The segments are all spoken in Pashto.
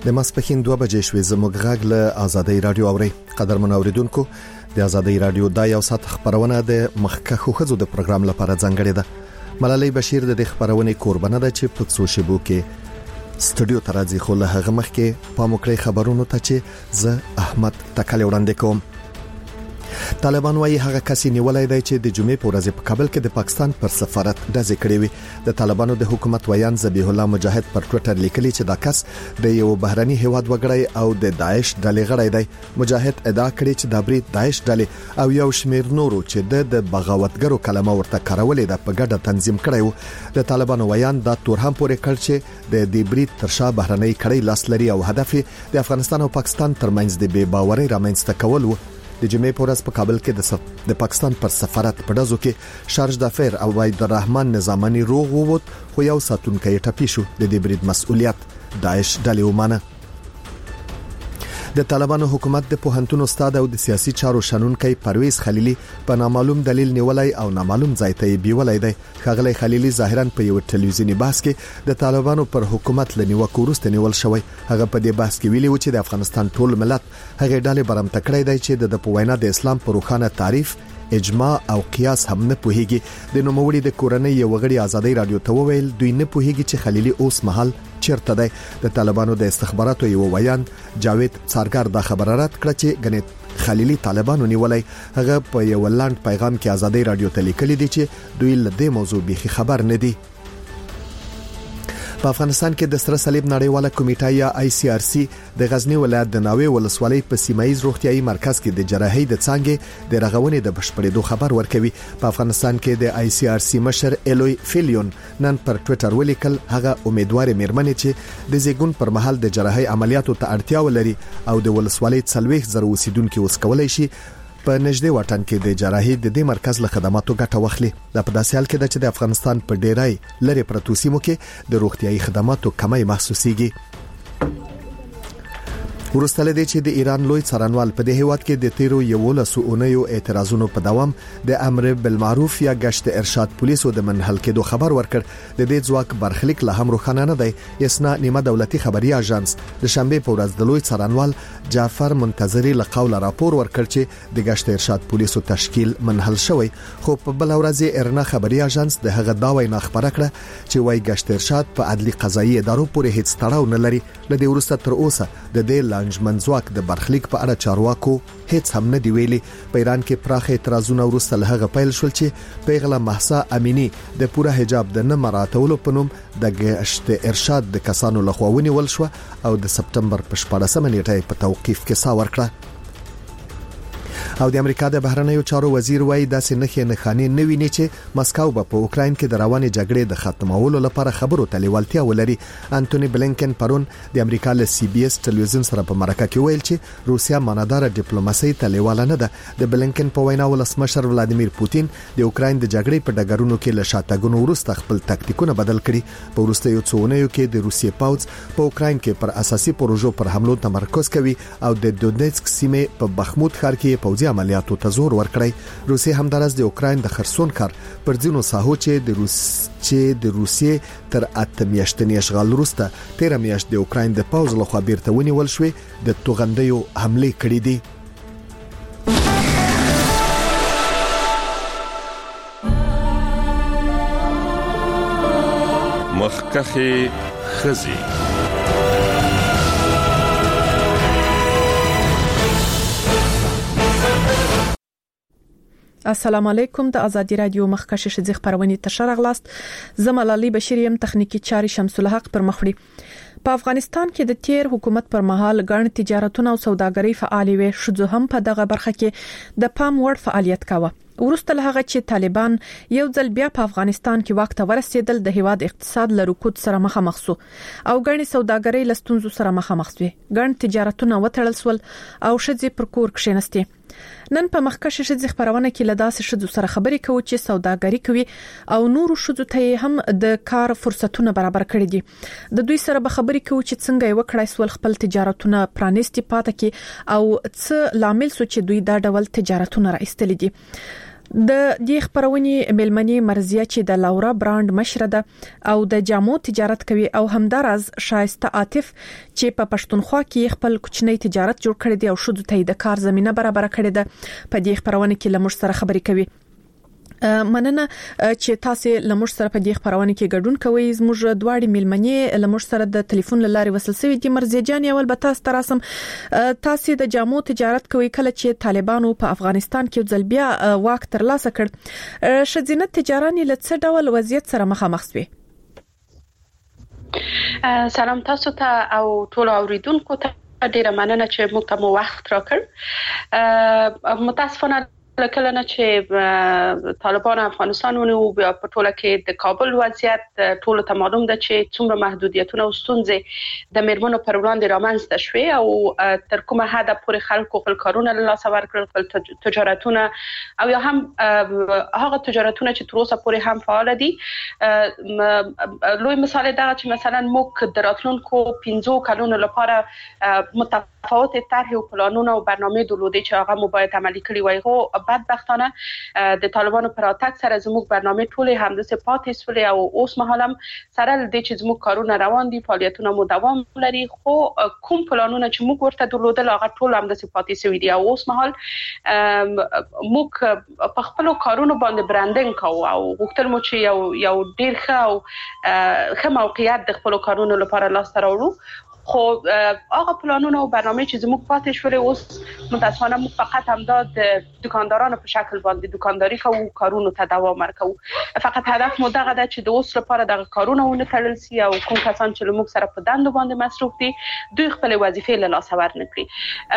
د ماسپښین 2 بجې شوې زموږ غږ له آزادۍ رادیو اوري. قدرمن اوریدونکو، د آزادۍ رادیو د یو ساعت خبرونه د مخکخو خزو د پروګرام لپاره ځانګړې ده. ملالۍ بشیر د خبرونې قربانه ده چې په څو شیبو کې سټوډیو ته راځي، خو له هغه مخکې پاموکړې خبرونو ته چې زه احمد تکل وړاندې کوم. طالبان وايي هغه کسي نیولای دی چې د جمعې په ورځ په کابل کې د پاکستان پر سفارت ډزې کړې وي. د طالبانو د حکومت ویان ذبیح الله مجاهد پر ټوئیټر لیکلي چې دا کس د یو بهراني هیواد وګړی او د داعش ډلې غړی دی. مجاهد ادعا کړې چې د برید داعش ډلې او یو شمیر نورو چې د بغاوتګرو کلمه ورته کارولې ده په ګډه تنظیم کړی و. د طالبانو ویان دا تور هم پورې کړ چې د دې برید ترشا بهراني کړی لاس لري او هدف د افغانستان او پاکستان ترمنځ د بې باورۍ رامنځته کول و. د جمعې په ورځ په کابل کې د پاکستان پر سفارت په ډزو کې شارج دافر او عبد الرحمن نظامانی روغ ووت، خو یو ساتونکی ټپي شو. د دې برید مسؤلیت داعش ډلې ومانه. د طالبانو حکومت د پوهنتون استاد او د سیاسي چارو شنونکي پرویز خلیلی په نامعلوم دلیل نیولای او نامعلوم ځای ته بیولای دی. خغلی خلیلی ظاهرا په یو ټلویزیونی بحث کې د طالبانو پر حکومت لنیوکو وروسته نیول شوی. هغه په دې بحث کې ویلي و چې د افغانستان ټول ملت هغه ډلې برمته کړی دی چې د پوینا د اسلام پر روخانه تعریف، اجماع او قیاس هم نه پوهیږي. د نوموړي د کورنۍ یو غړي آزادۍ رادیو ته وویل دوی نه پوهیږي چې خلیلی اوس مهال چیرته دی. د طالبانو د استخباراتو یو ویان جاوید څارګر دا خبره رد کړه چې غنیت خلیلی طالبانو نیولای. هغه په یو لاند پیغام کې آزادۍ رادیو ته لیکلي دي چې دوی له دې موضوع بيخي خبر نه دي. په افغانستان کې د سره صلیب نړیواله کمیټه یا ICRC د غزنی ولایت د ناوې ولسوالۍ په سیمایي روغتيایي مرکز کې د جراحي د څانګې د رغونې د بشپړېدو خبر ورکوي. په افغانستان کې د ICRC مشر الوی فیلیون نن پر ټوئیټر ولیکل هغه امیدوار میرمنې چې د زیګون پر مهال د جراحي عملیاتو ته اړتیا ولري او د ولسوالۍ 40,000 اوسیدونکو اوس کولای شي په نږدې وطن کې د جراحي د دې مرکز له خدماتو ګټه واخلي. دا په داسې حال کې ده چې د افغانستان په ډیرای لری پرتو سیمو کې د روغتيایي خدماتو کمی محسوسيږي. ورسته لدی چې د ایران لوی څارنوال په دې هیواد کې د تیرو یو لسونیو اعتراضونو په دوام د امر بالمعروف یا گشت ارشاد پولیسو د منحل کېدو خبر ورکړ. د دې ځواک برخلیک له هم روښانه نه دی. یسنا نیمه دولتي خبري اژانس د شنبه په ورځ د لوی څارنوال جعفر منتظری له قوله راپور ورکړ چې د گشت ارشاد پولیسو تشکیل منحل شوی، خو په بل ورځ ارنا خبري اژانس د هغه داوی نه خبره کړه چې وای گشت ارشاد په عدلي قضایي ادارو پورې هیڅ تړاو نه لري. لدې ورسته تر اوسه د دې منځواک د برخلیک په اړه چارواکو هیڅ هم نه دی ویلي. په ایران کې پراخ اعتراضونه ورسته له هغه پیل شول چې پیغله مهسا امینی د پوره حجاب د نه مراعاتولو په نوم د گشت ارشاد د کسانو لخوا ونیول شو او د سپتمبر په 14 نیټه په توقیف کې سا ورکړه. او د امریکا د بهرنیو چارو وزیر وایي داسې نښې نه ویني چې مسکو په اوکراین کې د روانې جګړې د ختمولو لپاره خبرو ته لیوالتیا ولري. انټونی بلینکن پرون د امریکا له CBS ټلویزیون سره په مرکه کې ویل چې روسیا مانادار ډیپلوماسي ته لیواله نه ده. د بلینکن په وینا ولسمشر ولادیمیر پوتین د اوکراین د جګړې په ډګرونو کې له شاتګونو وروسته خپل تاکتیکونه بدل کړي. په وروستیو څوونیو کې د روسیې پوځ په اوکراین کې پر اساسي پروژو پر حملو تمرکز کوي او د دونیتسک سیمې په بخمود ښار کې پوځي عملیاتو ته زور ورکړی. روسیې همدارس د اوکراین د خرسون ښار پر ځینو ساحو چې د روسیې تر 8 میاشتې اشغال وروسته 13 میاشتې د اوکراین د پوځ لخوا بیرته ونیول شوې د توغندیو حمله کړې دي. مخکخي خزي السلام علیکم. د ازادي رادیو مخکشه شذ خبرونه تشرغلاست. زملالي بشریم تخنیکی چاري شمس الحق پر مخړي. په افغانستان کې د تیر حکومت پر مهال ګڼ تجارتونه او سوداګري فعالي وي. شذ هم په دغه برخه کې د پام وړ فعالیت کاوه. ورسته له هغه چې طالبان یو ځل بیا په افغانستان کې وخت ورسېدل د هیواد اقتصاد له رکود سره مخامخ شو او ګڼ سوداګري لستونزو سره مخامخ شوه. ګڼ تجارتونه وتړل شول او شذې پر کور کښینستي. نن په مخکشه شذې خبرونه کې لداسې شذو سره خبرې کوي چې سوداګري کوي او نورو شذو ته هم د کار فرصتونه برابر کړي دي. د دوی سره به خبرې کوي چې څنګه یو کړای سول خپل تجارتونه پرانیستي پاتې کی او څه لامل سو چې دوی دا ډول تجارتونه راستل دي. د دې خبرونې ملمنې مرزیه چې د لورا برانډ مشره ده او د جامو تجارت کوي او همدارز شایسته عاطف چې په پښتونخوا کې خپل کوچنی تجارت جوړ کړی دی او شودو ته د کار زمينه برابر کړې ده. په دې خبرونه کې لمر سره خبرې کوي. مننه چې تاسو لمر سره په دې خبرونه کې ګډون کوئ. زموږ دواړي ملمنې لمر سره د ټلیفون لارې وصل شوې دي. مرزیه جان یو البته تاسو تاسو د جامو تجارت کوي کله چې طالبانو په افغانستان کې ځلبیا واک ترلاسه کړ. شذینت تجاراني لڅ ډول وضعیت سره مخامخ شوي. سلام تاسو ته او ټول اوریدونکو ته ډیره مننه چې موږ ته وخت راکړ. متاسفانه کله نه چې طالبان افغانستان ونیو بیا په ټوله کې د کابل وضعیت ټول ته معلوم ده چې څومره محدودیتونه او ستونزې د میرمنو پر وړاندې رامنځته شوې او تر کومه حد پورې خلکو خپل کارونه له لاسه ورکړل، خپل تجارتونه او یا هم هغه تجارتونه چې تر اوسه پورې هم فعال دي. لوی مثال دا چې مثلا موږ د راتلونکو 15 کلونو لپاره متفاوت طرح او پلانونه او برنامه درلودې چې هغه مو باید عملي کړي وای. خو بدبختانه د طالبانو پر اتاک سره زموږ برنامه ټولې همداسې پاتې شولې او اوس مهال هم سره د چې زموږ کارونه روان دي، فعالیتونه مو دوام لري، خو کوم پلانونه چې موږ ورته درلودل هغه ټول همداسې پاتې شوي دي. او اوس مهال موږ په خپل کارونو باندې برانډینګ کوو او غوښتل مو چې یو ډیر ښه موقعیت د خپل کارونو لپاره لاسته راوړو. خو هغه پلانونه او برنامه چې زموږ پاتې شولې اوس متاسفانه موږ فقط همدا د دکاندارانو په شکل باندې دکانداری کوو، کارونو ته دوام ورکوو. فقط هدف مو دغه ده چې د اوس لپاره دغه کارونه ونه تړل شي او کوم کسان چې موږ سره په دندو باندې مصروف دي دوی خپل وظیفې له لاسه ورنکړي.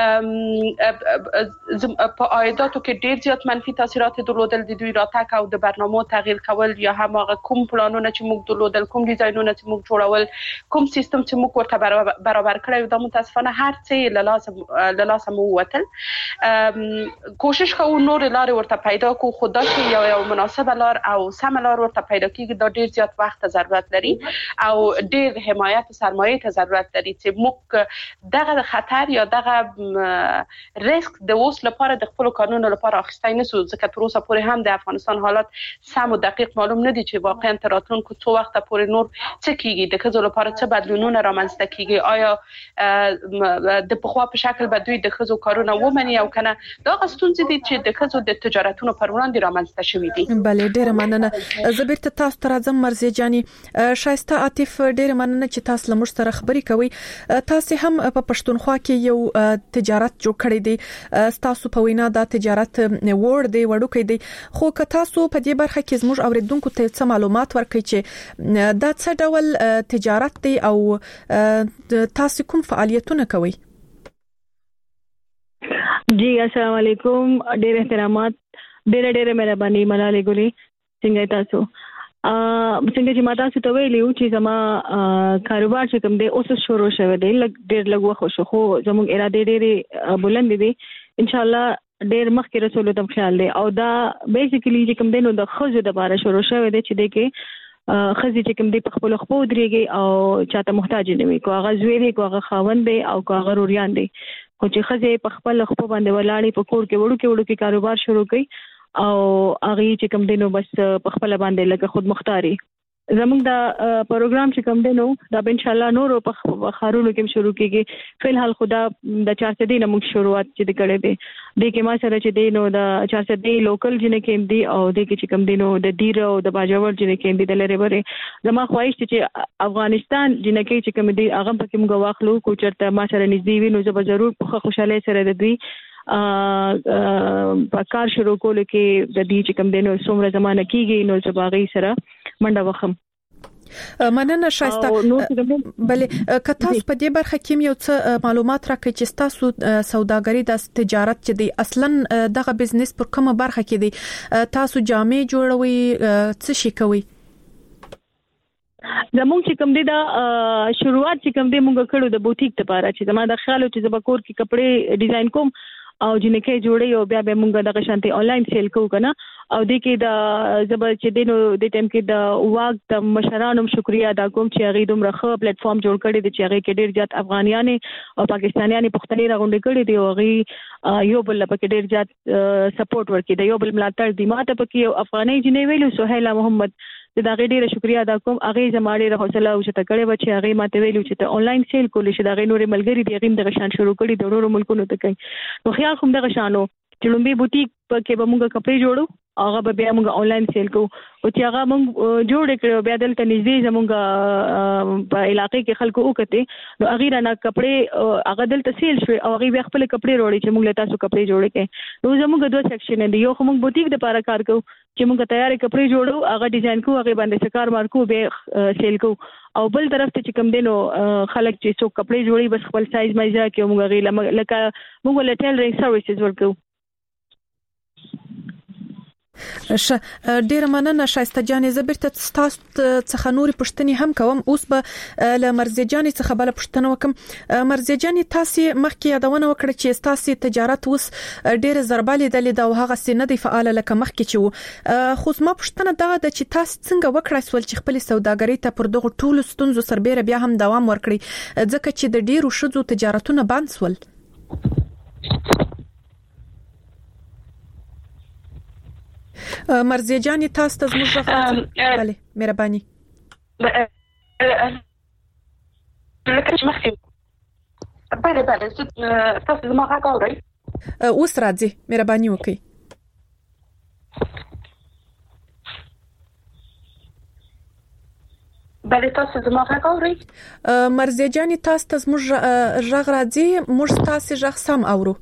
په عایداتو کې ډیر زیات منفي تاثیرات درلودل د دوی راتګ او د برنامو تغییر کول یا هم هغه کوم پلانونه چې موږ درلودل، کوم ډیزاینونه چې موږ جوړول، کوم سیستم چې موږ ورته برابر کړی دا متاسفانه هر څه له لاسه مو وتل. کوشش کوو نور لارې ورته پیدا کو، خو دا چې یو مناسبه لار او سم لار ورته پیدا کیږي دا ډیر زیات وخت ضرورت لري او ډیر حمایت سرمایه ته ضرورت لري چې موږ دغه خطر یا دغه ریسک د اوس لپاره د خپل قانون لپاره اخیستای نشو، ځکه تر اوسه پورې هم د افغانستان حالات سم او دقیق معلوم نه دي چې واقعا تر راتلونکو څو وخت پورې نور څه کیږي، د ښځو لپاره څه بدلونونه رامنځته کیږي، آیا د پخوا په شکل به دوی د ښځو کارونه ومني او کنه. دا غستونځ دي چې د ښځو د تجارتونو پر وړاندې رامنځته شوي دي. بله ډیره مننه. زبیرته تاسو ته راځم مرزیه جاني. شایسته عاطف ډیره مننه چې تاسو لمر سره خبرې کوي. تاسو هم په پښتونخوا کې یو تجارت جوړ کړی دی، تاسو په وینا دا تجارت وړوکی دی، خو که تاسو په دې برخه کې زموږ اوریدونکو ته څه معلومات ورکړئ چې دا څه ډول تجارت دی او تاسو کوم فعالیتونه کوي؟ جی السلام علیکم، ډېر احترامات، ډېر مهرباني ملالۍ ګلي. څنګه تاسو؟ څنګه چې ما تاسو ته ویلو چې زما کاروبار چې کوم دی اوس شروع شوی دی، ډېر لږ وخت شو، خو زموږ اراده ډېرې بلند دي، ان شاء الله ډېر مخکې رسولو ته خیال دی. او دا بیسیکلی چې کوم دی نو د ښځو لپاره شروع شوی دی چې د کې خزي چې کوم دی په خپل خپل درېږي او چاته محتاج نه وي، کو هغه زوی دی، کو هغه خاوند دی او کو هغه روریان دی. خو چې خزي په خپل خپل باندې ولاړې په کور کې وړو کې کاروبار شروع کړي او هغه چې کوم دی نو بس په خپل باندې لکه خود مختاري. زموږ دا پروګرام چې کوم دی نو دا ان شاء الله نور په خارونو کې شروع کیږي. فلحال خدا د 400 دینه موږ شروعات چې کړې دي د کې ما سره چې دی نو د 400 دی لوکل جنې کې دی او د کې چې کوم دی نو د ډیر او د باجوړ جنې کې دی د لری بره زما خواهش چې افغانستان جنې کې چې کوم دی هغه پکې موږ واخلو، کو چرته ما سره نږدې وي نو زه به ضرور په خوشاله سره د دوی په کار شروع کول کې د دې چې کوم دی نو څومره زمانه کیږي نو زباغي سره منډه وخم. مننه شایسته. بله که تاسو په دې برخه کې یو څه معلومات راکړئ چې تاسو سوداګری د تجارت چې دی اصلا دغه بزنس پر کومه برخه کې دی، تاسو جامې جوړوي، څه شي کوي؟ زموږ چې کوم دی دا شروعات چې کوم دی موږ کړو د بوتیک لپاره چې زما د خیال چې زما کور کې کپڑے ډیزاین کوم او جنکه جوړي او بیا به موږ دغه شانتي آنلاین سیل کوو کنه او د کې د زبر چې دینو د ټیم کې د واګ د مشرانو شکریا ادا کوم چې هغه دومره ښه پلیټ فارم جوړ کړی دی چې هغه کې ډیر زیات افغانیان او پاکستانیان پښتني راغونډې کړي دي او هغه یو بل په ډیر زیات سپورټ ورکړي دی یو بل ملاتړ دی ماته پکې یو افغاني جنې ویلو سهیلا محمد دا غي ډیره شکریا ادا کوم هغه زماړي حوصله او چې تکړه و چې هغه ماته ویلو چې ته آنلاین سیل کولې شي دا غي نورې ملګری دی غیم د شان شروع کړي د ډورو ملکونو ته کوي نو خیال کوم دغه شانو چې لومبي بوتیک کې به موږ کپڑے جوړو هغه به بیا موږ آنلاین سیل کوو او چې هغه موږ جوړ کړو بیا دلته نږدې زموږ په علاقې کې خلکو وکړي نو هغه نه کپڑے هغه دلته سیل شوی او هغه بیا خپل کپڑے وروړي چې موږ له تاسو کپڑے جوړ کړي نو زموږ دوه سیکشن دي یو موږ بوتیک د لپاره کار کوو چې موږ تیار کپڑے جوړو هغه ډیزاین کوو هغه باندې سکار مارکو به سیل کوو او بل طرف ته چې کوم دینو خلک چې څوک کپڑے جوړي بس خپل سایز مایزه کې موږ غي لکه موږ له ټیلرینګ سرویسز ورکو ډیر مننه شایسته جانې زبرته تاسو څخه نوري پښتني هم کوم اوس به ل مرزي جانې څخه بل پښتنه وکم مرزي جانې تاسو مخکې یادونه وکړه چې تاسو تجارت اوس ډیر ضربالې د لیدو هغه سینه دی فعال لکه مخکې چې خو ما پښتنه دا د چې تاسو څنګه وکړای سول چې خپل سوداګرۍ ته پر دغه ټولو ستونزو سربېره بیا هم دوام ورکړي ځکه چې د ډیرو شذو تجارتونه بند سول مرزي جانې تاسو ته زموږ غواړم بله مهرباني لکه چې مخکې بله تاسو زما غږ اورئ اوس راځي مهرباني وکړئ بله تاسو زما غږ اورئ مرزي جانې تاسو ته زموږ غږ راځي موږ تاسو غږ سم اورو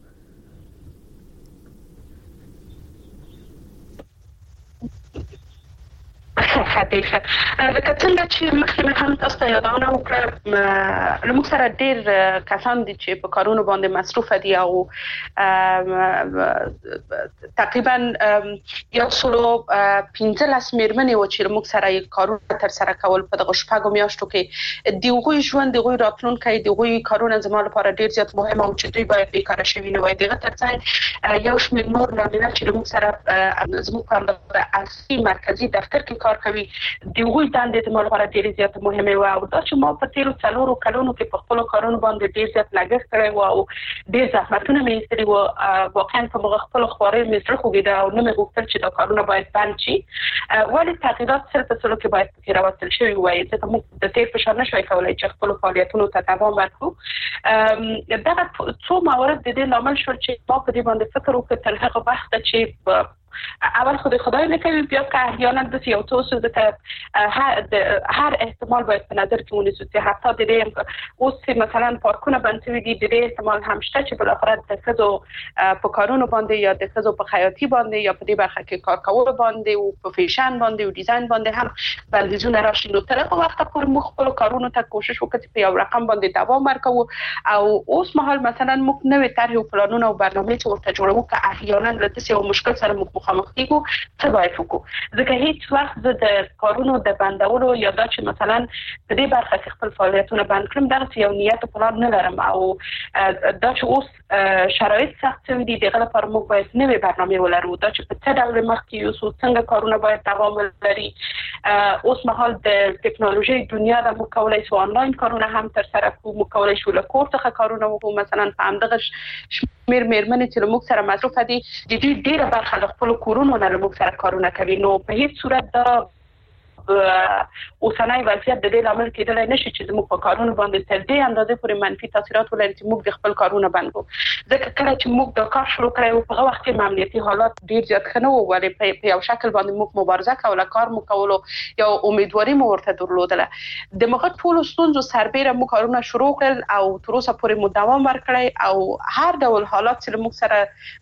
حدیثه لکه څنګه چې مخکې هم تاسو ته یادونه وکړه لموږ سره ډیر کسان دي چې په کارونو باندې مصروف دي او تقریبا 115 میرمنې و چې لموږ سره کارونه تر سره کول په دغه شپږو میاشتو کې دیغوی ژوند دیغوی راتلونکي دیغوی کارونه زموږ لپاره ډیر زیات مهم او چې دوی باید بیکاره شوي نه وي دغه ترڅنګ یو شمېر نور نارینه چې لموږ سره زموږ په اصلي مرکزی دفتر کې کار کوي دیغوی دندې د مال لپاره ډیر زیات مهمه و او دا چې ما په تیرو 4 کلونو کې په خپل کارونو باندې ډیر زیات لګښت کړی و او ډیر زحمتونه مې ایستلي و واقعا په خپل خوري مې سره خوګیدا او نه مې غوښتل چې دا کارونه باید بند شي ولی تغییرات سره په سلوک کې باید پکې راوستل شي وایي چې موږ د تیر په شان نشوي کولای چې خپل فعالیتونو ته دوام ورکړو دا څو موارد د دې لامل شول چې ما په دې باندې فکر وکړ تر هغه وخت چې اول خدای نکوي بیا که احیانا د یو څه د هر احتمال باید په نظر کې ونیسو چې حتی د دې اوس مثلا پارکونه بند شوي دي د دې احتمال هم شته چې بل اخر د ښځو په کارونو باندې یا د ښځو په خیاطي باندې یا په دې برخه کې کار کول باندې او په فیشن باندې او ډیزاین باندې هم بندیزونه راشي نو تر هغه وخت پورې موږ خپل کارونو ته کوشش وکړو چې په یو رقم باندې دوام ورکړو او اوس مهال مثلا موږ نوې طرح او پلانونه او برنامې چې ورته جوړوو که احیانا لته یو مشکل سره مخامخ کیږو څه باید وکړو ځکه هیڅ وخت زه د کارونو د بندولو یا دا چې مثلا په دې برخه کې خپل فعالیتونه بند کړم دغه یو نیت او پلان نه لرم او دا چې اوس شرایط سخت شوي دي دغه لپاره موږ باید نوې برنامه ولرو دا چې په څه ډول مخکې یو څنګه کارونه باید دوام ولري اوس مهال د ټکنالوژي دنیا د موږ کولای شو آنلاین کارونه هم تر سره کوو موږ کولای شو له کور څخه کارونه وکړو مثلا په همدغه شمېر میرمنې چې موږ سره مصروف دي د دې ډیره برخه د خپل کورونو نه موږ سره کارونه کوي نو په هیڅ صورت دا اوسنۍ وضعیت د دې لامل کېدلای نشي چې موږ په کارونو باندې تر دې اندازې پورې منفي تاثیرات ولري چې موږ د خپل کارونه بند کړو ځکه کله چې موږ د کار شروع کړو په هغه وخت کې امنیتي حالات ډیر زیات ښه نه وو ولې په یو شکل باندې موږ مبارزه کوله کار مو کولو یا امیدواري مو ورته درلودله د موږ ټول ستونزو سربېره موږ کارونه شروع کړل او تر اوسه پورې مو دوام ورکړی او هر ډول حالات چې موږ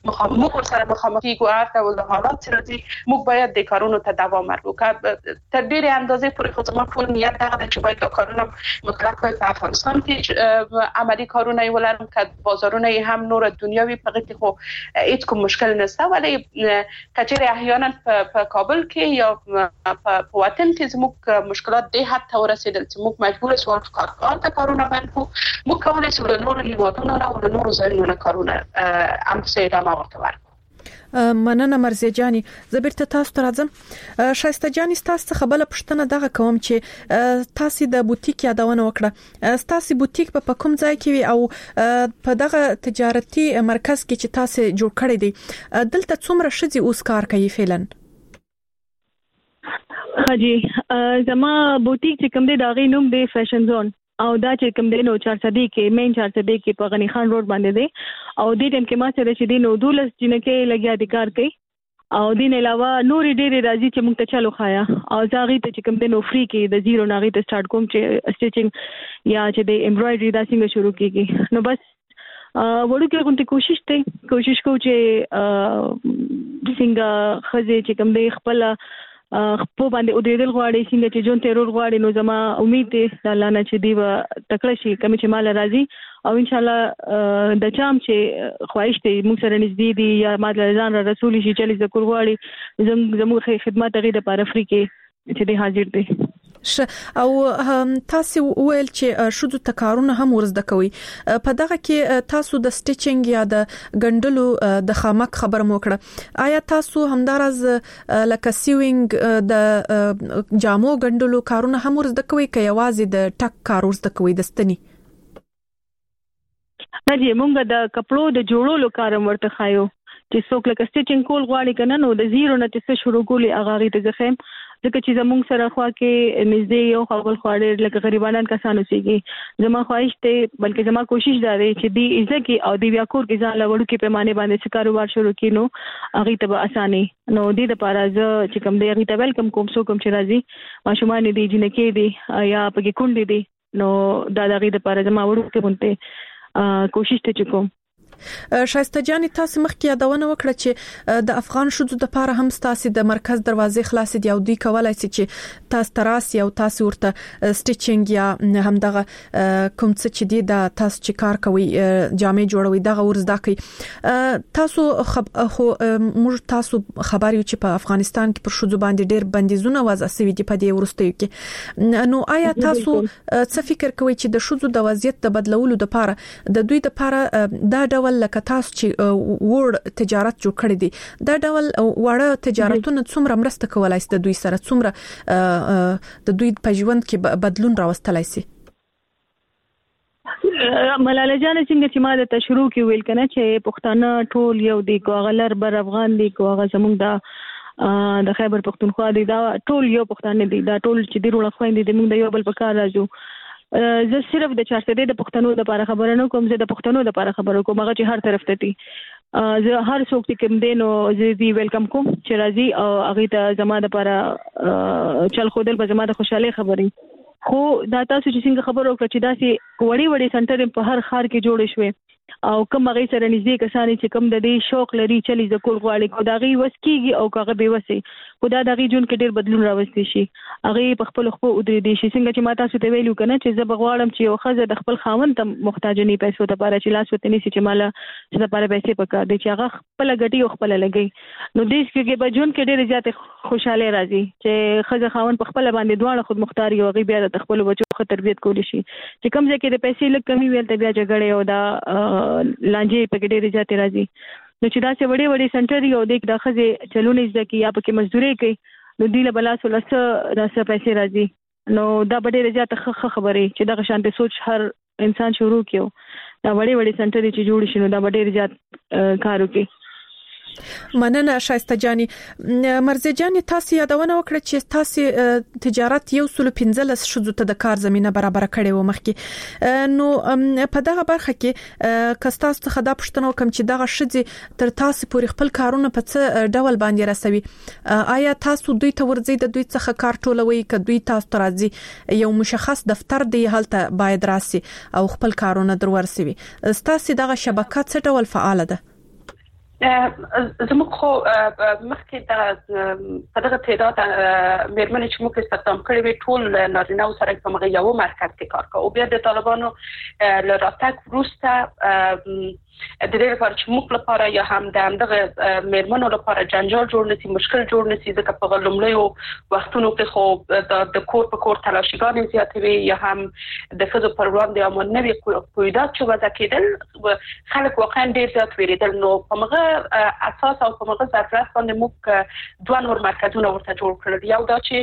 سره مخامخ کیږو هر ډول حالات چې راځي موږ باید د کارونو ته دوام ورکړو تر ډېرې اندازې پورې خو زموږ ټول نیت دغه چې باید دا کارونه مطلق په افغانستان کې عملی کارونه ولرم که بازارونه هم نور دنیاوی په کې خو هیڅ کوم مشکل نشته ولی کچېره احیانا په کابل کې یا په وطن کې زموږ مشکلات دې حد ته ورسېدل چې موږ مجبور شو کارونه بند کړو موږ کولای شو له نورو هیوادونو او له نورو ځایونو کارونه هم څه ادامه ورکړو. مننه مرزي جاني زبرته تاسو ته راځم. شایسته جاني تاسو څخه بل پښتنه دغه کوم چې تاسو د بوتیک یادونه وکړه. تاسو بوتیک په کوم ځای کې وي او په دغه تجارتي مرکز کې چې تاسو جوړ کړی دی دلته څومره شذي اوس کار کوي فعلا؟ حاجی زما بوتیک چې کوم دی دا غي نوم دی فیشن زون او دا چې کوم دی نو 400 کې مین 400 کې په غنی خان روډ باندې دی او دې ټیم کې ما سره چې دی نو 12 جنکه لګیا د کار کوي او دین علاوه نور ډېرې راځي چې موږ ته چالو خایا او ځاغي ته چې کوم دی نو فری کې د زیرو ناغي ته سٹارټ کوم چې سټیچینګ یا چې د امبرايډري دا څنګه شروع کیږي نو بس وړو کې کوم کوشش کو چې څنګه خزه چې کوم دی خپل په باندې او دې دل غواړي چې جون تیرور غواړي نو زما امید دی الله نه چې دی تکړه شي کوم چې مال راځي او ان شاء الله د چام چې خواهش دی موږ سره نږدې دي یا مال ځان را رسول شي چې ذکر غواړي زموږ خدمت غي د پاره فری کې چې دی حاضر دی. او تاسو ویل چې شودو تکارونه هم ورزده کوي په دغه کې تاسو د سټیچینګ یا د ګندلو د خامک خبر مو کړه آیا تاسو همدارز لکه سیوینګ د جامو ګندلو کارونه هم ورزده کوي که یوازې د ټک کار ورزده کوي د ستنی؟ نه مونږ د کپړو د جوړولو کار ورته خایو چې څوک لکه سټیچینګ کول غواړي کنه نو د زیرو نه څه شروع کولی اغاغي ته ځخم ځکه چې زموږ سره خوا کې نږدې یو خپل خواړه لکه غریبانان کسانو سيږي زما خواهش ته بلکې زما کوشش دا دی چې دی عزت کې او دی بیا کور کې ځان لوړو کې پیمانه باندې کاروبار شروع کینو اغه ته به اساني نو دې د پاره چې کوم دی اغه ته ویلکم کوم څوک چې راځي ماشومان دي جنکې دي یا پکې کونډې دي نو دا دغه د پاره زما وړو کې بونته کوشش ته کوم. شایسته جاني تاسو مخکې یادونه وکړه چې د افغان شذو د پاره هم تاسو د مرکز دروازې خلاص دي او دوی کولای شي چې تاسو تراسي او تاسو ورته سټیچینګ یا هم دغه کوم څه چې دی د تاسو چې کار کوي جامې جوړوي دغه ورزده کوي. تاسو خو موږ تاسو خبر یو چې په افغانستان کې پر شذو باندې ډېر بندیزونه وضع شوي دي په دې ورستیو کې نو آیا تاسو څه فکر کوئ چې د شذو د وضعیت د بدلولو لپاره د دوی لپاره دا ډول لکه تاسو چې وړ تجارت جوړ کړی دي دا ډول وړ تجارتونه څومره مرسته کولای شي د دوی سره څومره د دوی په ژوند کې بدلون راوستلای شي؟ ملاله جان څنګه چې ما د تشروع کې ویل کنه چې پښتانه ټول یو دی کوغلر بر افغان دی کوغه زموږ د خیبر پختونخوا دی دا ټول یو پښتانه دی دا ټول چې دی روړه خويندې دی موږ د یو بل په کار راځو. زه صرف د 400 د پښتنو د لپاره خبره نه کوم زه د پښتنو د لپاره خبره کوم هغه چې هر طرف ته دي زه هر څوک چې کوم دینو زه دی ویلکم کوم چې راځي او هغه ته زما د لپاره چل خودل به زما د خوشاله خبري خو دا تاسو چې څنګه خبر وکړه چې داسې وړي سنټر په هر خار کې جوړ شوي او کوم هغه سره نږدې کسان چې کوم د دې شوق لري چې د کول غواړي کو دا غي وسکیږي او کاغه به وسی خدا د غي جون کې ډېر بدلون راوستي شي هغه په خپل خو ودرې دي شي څنګه چې ما تاسو ته ویلو کنه چې زه بغواړم چې یو خزه د خپل خاوند ته محتاج نه پیسو ته لپاره چې لاس وته نشي چې مال چې لپاره پیسې پکا دي چې هغه خپل غټي او خپل لګي نو دې کې به جون کې ډېر زیات خوشاله راځي چې خزه خاوند په خپل باندې دواړه خود مختار یو غي بیا د خپل بچو خو تربيت کولی شي چې کوم ځکه د پیسې لږ کمی ویل ته بیا جګړه او دا لانجې په ډېر زیات راځي نو چې دا چې وړي سنټر یو د خزه چلونه ځکه یا پکې مزدوري کوي نو دی له بلا سولسه راسه پیسې راځي نو دا ډېر زیات خبره چې دا شانته سوچ هر انسان شروع کیو دا وړي سنټر چې جوړ شي نو دا ډېر زیات کار وکړي. مننه شایسته جاني. مرزي جاني تاسو یادونه وکړه چې تاسو تجارت 115 شذو ته د کار زمينه برابر کړې و مخکې نو په دغه برخه کې کستاس ته خدا پښتنو کوم چې دغه شذي تر تاسو پورې خپل کارونه په څه ډول باندې رسوي آیا تاسو دوی ته ورځي د دوی څخه کار ټولوي ک دوی تاسو ته راځي یو مشخص دفتر دی هلته باید راسي او خپل کارونه درورسوي تاسو دغه شبکه څه ډول فعال ده؟ زموږ خو مخکې د دغه تعداد مېرمنې چې موږ استخدام کړې وي ټول نارینه او سره په مغه یو مرکز کې کار کوي او بیا د طالبانو له راتګ وروسته د دې لپاره چې موږ لپاره یا هم دغه مېرمنو لپاره جنجال جوړ نشي مشکل جوړ نشي ځکه په لومړیو وختونو کې خو د کور په کور تلاشيګانې زیاتوي یا هم د فزو پر وړاندې امنوي قواعد چې وضع کېدل خلک واقعا ډېر زیات ویریدل نو په مغه اساس او په مغه ضرورت باندې موږ دوه نور مرکزونه ورته جوړ کړل یو دا چې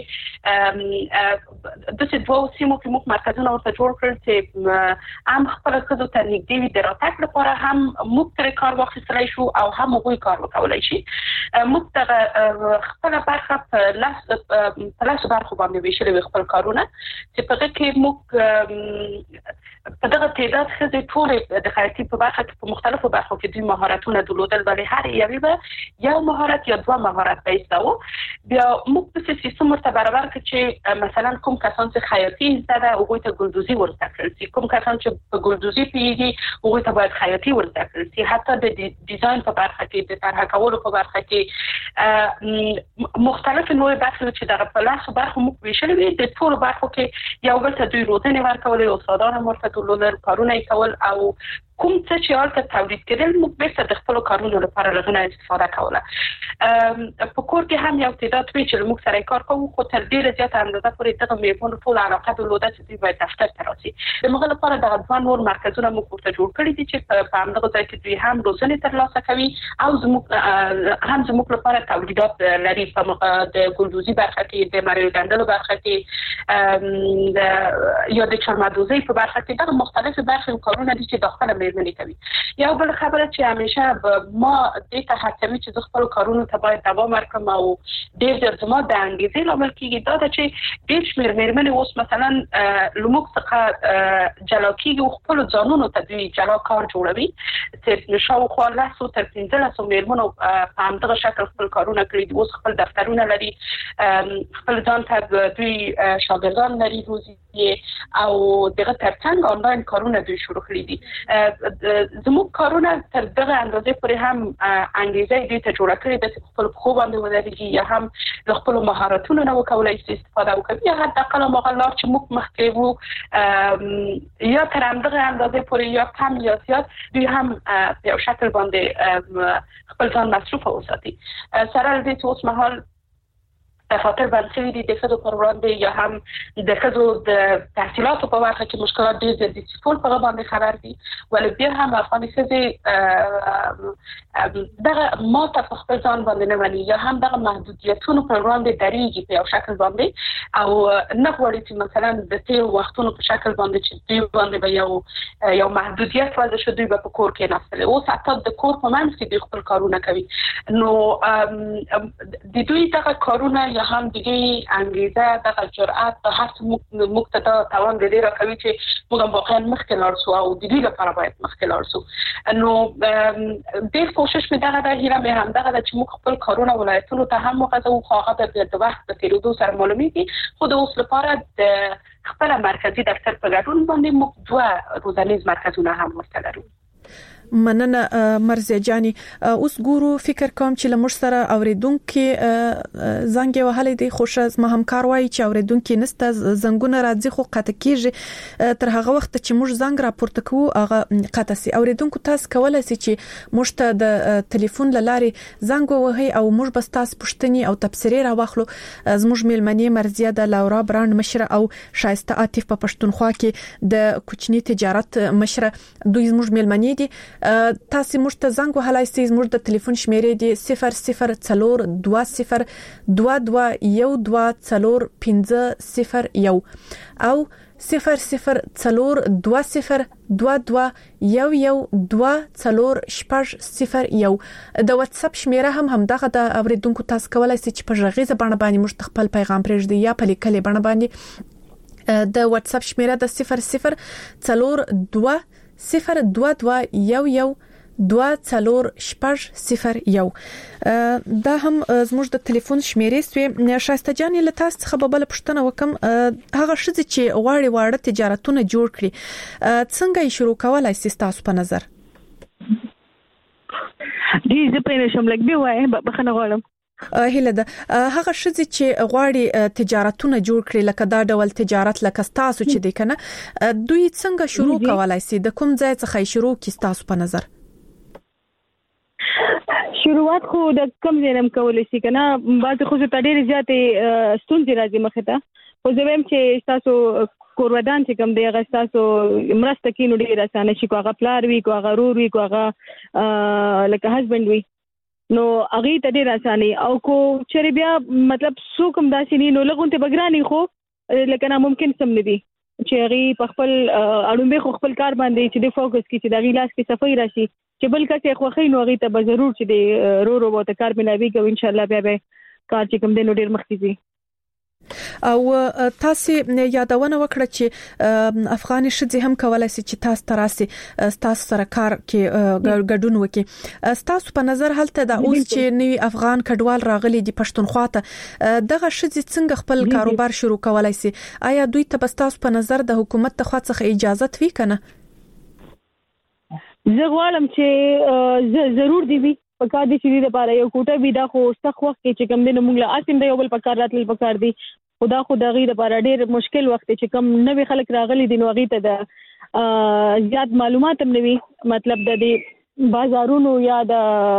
د څه دوه سیمو کې موږ مرکزونه ورته جوړ کړل چې عام خپل خزو ته نږدې وي د راتګ لپاره هم موږ تر کار واخیستلای شو او هم موږ کار وکولای شي موږ خپل برخه په لاس برخه باندې ویشلې خپل کارونه چې په کې موږ په دغه تعداد خزې ټول د خیاطۍ په برخه کې په مختلفو برخو کې دوی مهارتونه درلودل ولې هر یو مهارت یا دوه مهارت پیساو بیا موږ په سیستم ورته برابر کړ چې مثلا کوم کسان چې خیاطۍ زده او هغوی ته ګلدوزي ورته کړل چې کوم کسان چې په ګلدوزي پیږي هغوی ته باید خیاطۍ ورته کړل چې حتی د ډیزاین په برخه کې د طرح کولو په برخه کې مختلف نوع برخې چې دغه په لاس برخه موږ ویشلې وي د ټول برخو کې یو بل ته دوی روزنه ورکول او استادانو مرته ټول کارونه کول او کوم څه چې حالت تولید کېدل موږ به د خپل کارونو لپاره لغونه استفاده کوله په کور کې هم یو تعداد وی چې موږ سره کار کوو خو تر ډیره زیاته اندازه پورې دغه میفون ټول علاقه درلوده چې دوی باید دفتر ته راشي موږ لپاره د ځوان نور مرکزونه موږ ورته جوړ کړی دي چې په همدغه ځای کې دوی هم روزنه ترلاسه کوي او زموږ لپاره تولیدات لري په د ګلدوزي برخه کې د مریو ګندلو برخه کې یا د چرمدوزي په برخه کې دغه مختلف برخې کارونه دي چې داخله مېرمنې کوي یو بل خبره چې همیشه ما دې ته هڅوي چې خپل کارونو ته باید دوام ورکړم او ډېر زما د انګیزې لامل کېږي دا چې ډېر شمېر مېرمنې اوس مثلا لموږ څخه جلا کېږي خپل ځانونو ته دوی جلا کار جوړوي چې شاوخوا 10 تر 15 مېرمنو په همدغه شکل خپل کارونه کړي دي اوس خپل دفترونه لري خپل ځان ته دوی شاګردان لري روزي او دغه ترڅنګ آنلاین کارونه دوی شروع کړي دي زموږ کارونه تر دغه اندازې پورې هم انګیزه دې ته جوړ کړی د خپل خو باندې ودرېږي یا هم د خپل مهارتونو نه وکولای شي استفاده وکړي یا حتی کله مغلار چې موږ مخکې وو یا تر همدغه اندازې پورې یا کم یا زیات دوی هم په یو شکل باندې خپل ځان مصروف وساتي سره دې چې اوس مهال خاطر باندې دي د خزو پر وړاندې یا هم د خزو د تحصیلاتو په برخه کې مشکلات ډېر دي چې ټول په باندې خبر دي ولې بیا هم افغانستان دغه ماته په خپل ځان باندې نه ونی یا هم دغه محدودیتونو پر وړاندې درېږي په یو شکل باندې او نه غواړي چې مثلا د تیر وختونو په شکل باندې چې دوی باندې به یو محدودیت وضع شوه دوی به په کور کې ناستل او حتی د کور په منځ کې دوی خپل کارونه کوي نو د دوی دغه کارونه یا هم دیگه انگیزه دغه جرأت به هر موږ ته دا توان دی راکوي چې موږ واقعا مخکې لاړ شو او د دې لپاره باید مخکې لاړ شو نو ډېر کوشش مې دغه د هیله مې هم دغه چې موږ خپل کارونه ولایتونو ته هم وغځو خو هغه د وخت په تیریدو سره معلومیږي خو د اوس لپاره د خپل مرکزی دفتر په ګډون باندې موږ دوه روزنیز مرکزونه هم ورته لرو مننه مرزیه جاني اوس ګورو فکر کوم چې لمر سره اوریدونکو زنګ وهلې دي خوشاز ما همکار وای چې اوریدونکو نسته زنګونه راځي خو قطع کیږي تر هغه وخت چې موږ زنګ راپورته کوو هغه قطع سي اوریدونکو تاسو کولای شئ چې موږ ته د ټلیفون لاري زنګ ووهي او موږ بس تاسو پښتني او تبصرې راوخلو زموږ میلمنې مرزیه د لاورا بران مشره او شایسته عاطف په پښتونخوا کې د کوچنی تجارت مشره دوی زموږ میلمنې دي تاسو موږ ته زنګ وهلای شئ زموږ د ټلیفون شمیرې دی 002012141501 او 002022112401 د واتس اپ شمیره همدغه د اوریدونکو تاسو کولای شئ چې په ژغیزه باندې موږ خپل پیغام پرېږدي یا په لیکلې باندې د واتس اپ شمیره د 0022112401 دا هم زموږ د ټلیفون شمیرې سوی شایسته جان له تاسو څخه به بل پښتنه وکم هغه شذ چې واړه تجارتونه جوړ کړي څنګه یې شروع کولای سي تاسو په نظر دې زه په نشم لګ به وای بخنه غواړم هله ده هغه شذ چې غواړي تجارتونه جوړ کړي لکه دا ډول تجارت لکه تاسو چې دی کنه دوی څنګه شروع کولای شي د کوم ځای څخه شروع کی تاسو په نظر شروعات خو د کم ځینم کولای شي کنه بعض خو ته ډېر زیاتې ستونزې راځي مخه ته خو زه ویم چې تاسو کورودان چې کوم دی هغه تاسو مرسته کینو ډېر اسانه شي کوغه پلار وی کوغه رور وی کوغه لکه هسبند وی نو هغه ته ډېر اساني او کو چری بیا مطلب سو کوم داسې نه نو لګون ته بګرانی خو لکه نه ممکن سم نه دي چې هغه په خپل اړومبه خو خپل کار باندې چې د فوکس کی چې د غیلاس کې صفای راشي چې بل کته خو خې نو هغه ته به ضرور چې د رو وته کار بنوي کو ان شاء الله بیا به کار چې کوم دینو ډېر مخکې او تاسو یادونه وکړه چې افغاني شذ هم کولای شي چې تاسو تراسي تاسو سره کار کې ګډون وکړي تاسو په نظر هلته د اوس چې نوی افغان کډوال راغلي دي پښتونخوا ته دغه شذ څنګه خپل کاروبار شروع کولای شي آیا دوی ته تاسو په نظر د حکومت ته څخه اجازه وی کنه زه غواړم چې ضرور دی وي پکار دي چې د لپاره یو کوټه وي دا خو سخت وخت کې چې کوم دینه موږ له اسیم د یو بل پکار راتل پکار دي خدا غیر لپاره ډېر مشکل وخت چې کوم نوې خلک راغلي دي نو هغه ته د زیات معلومات هم نوي مطلب د بازارونو یا د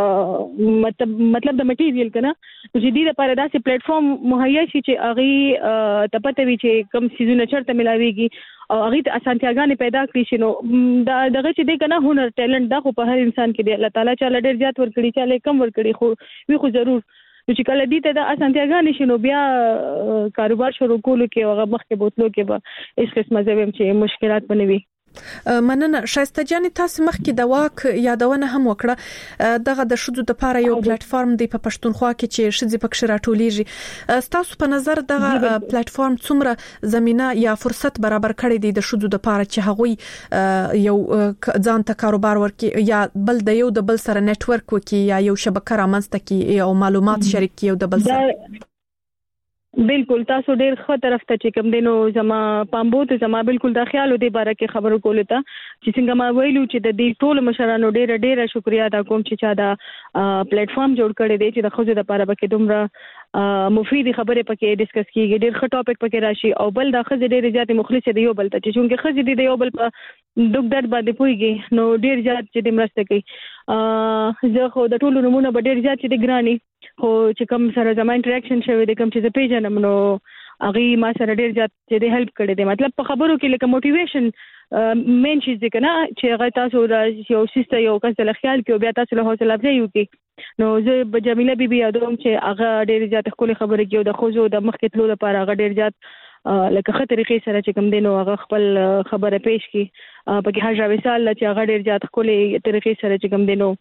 مطلب د مټیریل کنه چې دې لپاره داسې پلیټ فارم مهیا شي چې هغه ته پته وي چې کوم سيزونه چرته ملاويږي او هغه ته اسانتیاګانې پیدا کړی شي نو دغه چې دې کنه هنر ټیلنت دا خو په هر انسان کې دی الله تعالی چې ډېر زیات ورکړي چې کم ورکړي خو وی خو ضرور چې کله دې ته د اسانتیاګانې شي نو بیا کاروبار شروع کولو کې هغه مخکې بوتلو کې به هیڅ قسمه زویم چې مشکلات بنوي مننه شایسته جان تاسو مخکې د واک یادونه هم وکړه دغه د شذو د پاره یو پلیټ فارم دی په پښتونخوا کې چې شذې پکښ راټولېږي تاسو په نظر دغه پلیټ فارم څومره زمينه یا فرصت برابر کړی دی د شذو د پاره چې هغوی یو ځان ته کاروبار ورکړي یا بل د یو د بل سره نت ورک وکړي یا یو شبکه رامنځته کړي او معلومات شریک کړي یو د بل سره بالکل تاسو ډېر ښه طرف ته چې کوم دینو زما پامبوت زما بالکل د خیال او د باره کې خبرو کولې ته چې څنګه ما ویلو چې د دې ټول مشرانو ډېر شکریا ادا کوم چې چا دا پلیټ فارم جوړ کړی دی چې د خوځو د لپاره به کې دومره مفید خبرې پکې ډیسکس کیږي ډېر ښه ټاپک پکې راشي او بل د خځې ډېر زیات مخلص دی یو بل ته چې څنګه خځې دی یو بل په دوک درد باندې پويږي نو ډېر زیات چې د مرسته کوي زه خو د ټولو نمونه به ډېر زیات چې د ګرانی خو چې کوم سره زما انټریکشن شوی دی کوم چې زه پیژنم نو هغه ما سره ډېر زیات چې د هیلپ کړی دی مطلب په خبرو کې لکه موټیویشن مین شي ځکه نه چې هغه تاسو یو سیسته یو کس له خیال کې بیا تاسو له حوصله افزای وکي نو زه به جمیله بیبي یادوم چې هغه ډېر زیات خپل خبرې کوي د خوځو د مخکې تلو لپاره هغه ډېر زیات لکه خطر طریقې سره چې کوم دینو هغه خپل خبره پیش کی پکې حاجه وسال چې هغه ډېر زیات خپل طریقې سره چې کوم دینو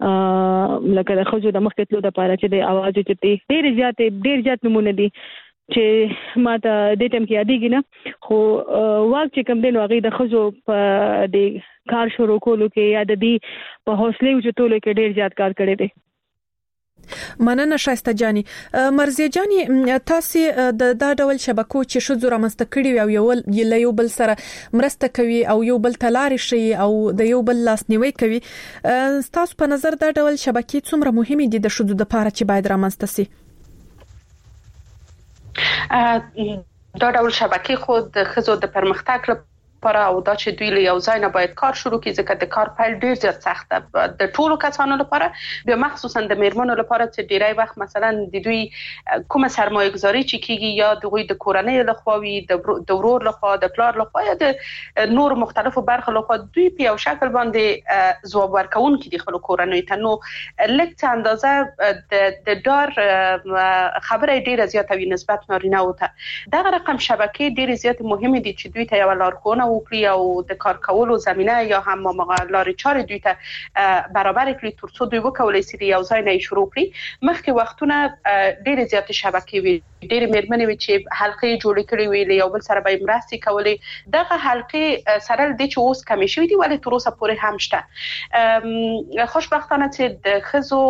لکه د خوځو د مخکې تلو لپاره چې د आवाज چې ډېر زیات نمونه دي چې ماته د ټیم کې یادېږي نه خو واک چې کوم دینو هغه د خوځو په د کار شروع کولو کې یا د دې په حوصله او چتولو کې ډېر زیات کار کړی دی مننه شایسته جانی مرزیه جانی تاسو د دا ډول شبکو چې شذو رامنځته کړي او یو بل سره مرسته کوي او یو بل تلاري شي او د یو بل لاسنیوي کوي تاسو په نظر دا ډول شبکې څومره مهمه دي د شذو د لپاره چې باید رامنځته شي دا ډول شبکې خود د خزو د پرمختګ لپاره او دا چې دوی له یو ځای نه باید کار شروع کړي ځکه د کار پیل ډیر زیات سخت ده د ټولو کسانو لپاره بیا مخصوصا د میرمنو لپاره چې ډیری وخت مثلا د دوی کومه سرمایه گذاري چې کیږي یا دوی د کورنۍ لخوا وي د ورور لخوا د پلار لخوا یا د نور مختلفو برخو لخوا دوی په یو شکل باندې ځواب ورکون کې د خپل کورنۍ ته نو لکه اندازه د دار خبره ډیره زیاته وي نسبت نارینه او ته دا رقم شبکې ډیره زیات مهمه دي چې دوی ته یو لارښوونه وکړي او د کار کولو زمينه یا هم لارې چارې دوی ته برابر کړي ترڅو دوی وکولای شي یو ځای نه شروع کړي مخکې وختونه ډېر زیات شبکې وي ډېر مېرمنې وي چې حلقې جوړې کړې وي له یو بل سره به مرستې کولې دغه حلقې سره د چې اوس کمی شوې دي ولې تر اوسه پورې هم شته خوشبختانه چې د خزو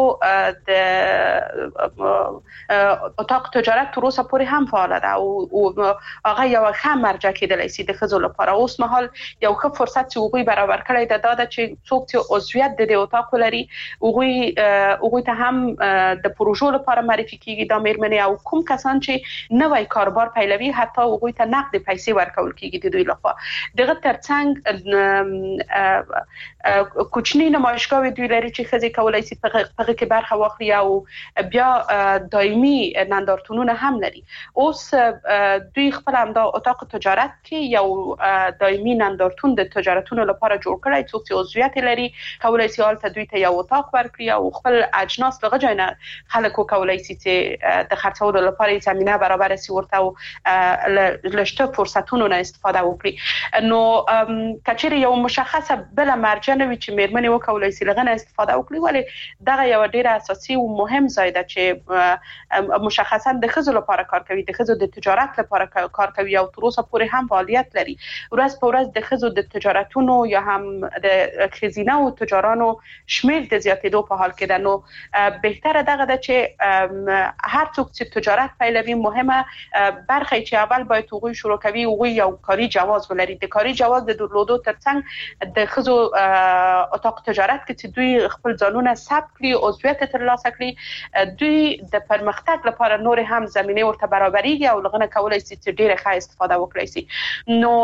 د اتاق تجارت تر اوسه پورې هم فعال ده او هغه یو ښه مرجع کېدلی شي د خزو لپاره اوس اوس مهال یو ښه فرصت چې هغوی برابر کړی دا چې څوک چې عضویت د اتاق لري هغوی ته هم د پروژو لپاره معرفي کیږي دا میرمنې او کوم کسان چې نوې کاروبار پیلوي حتی هغوی ته نقد پیسې ورکول کیږي د دوی لخوا دغه ترڅنګ کوچنی نمایشګاوې دوی لري چې خزي کولای شي په کې برخه واخلي او بیا دایمي نندارتونونه هم لري اوس دوی خپل همدا اتاق تجارت کې یو دایمي نندارتون د تجارتونو لپاره جوړ کړی څوک چې عضویت لري کولای شي حالت دوی ته یو اتاق ورکړي او خپل اجناس لږ ځای نه خلکو کولای شي چې د خرڅولو لپاره زمينه برابر شي ورته او لشته فرصتونو نه استفاده وکړي نو کچېره یو مشخصه بل مرجع نه وي چې میرمنې وکولای شي لږ نه استفاده وکړي ولی دغه یو ډیر اساسي او مهم ځای ده چې مشخصا د خزو لپاره کار کوي د خزو د تجارت لپاره کار کوي او تر اوسه پورې هم فعالیت لري ورځ په ورځ د خزو د تجارتونو یا هم د خزینه او تجارانو شمیر د زیاتېدو په حال کې ده نو بهتره دغه ده چې هر څوک چې تجارت پیلوي مهمه برخه چې اول باید هغوی شروع کوي هغوی یو کاری جواز ولري د کاری جواز د درلودو ترڅنګ د خزو اتاق تجارت کې چې دوی خپل ځانونه ثبت کړي عضویت ترلاسه کړي دوی د پرمختګ لپاره نور هم زمينه ورته برابرېږي او لغنه کولای شي چې ډیره ښه استفاده وکړي شي نو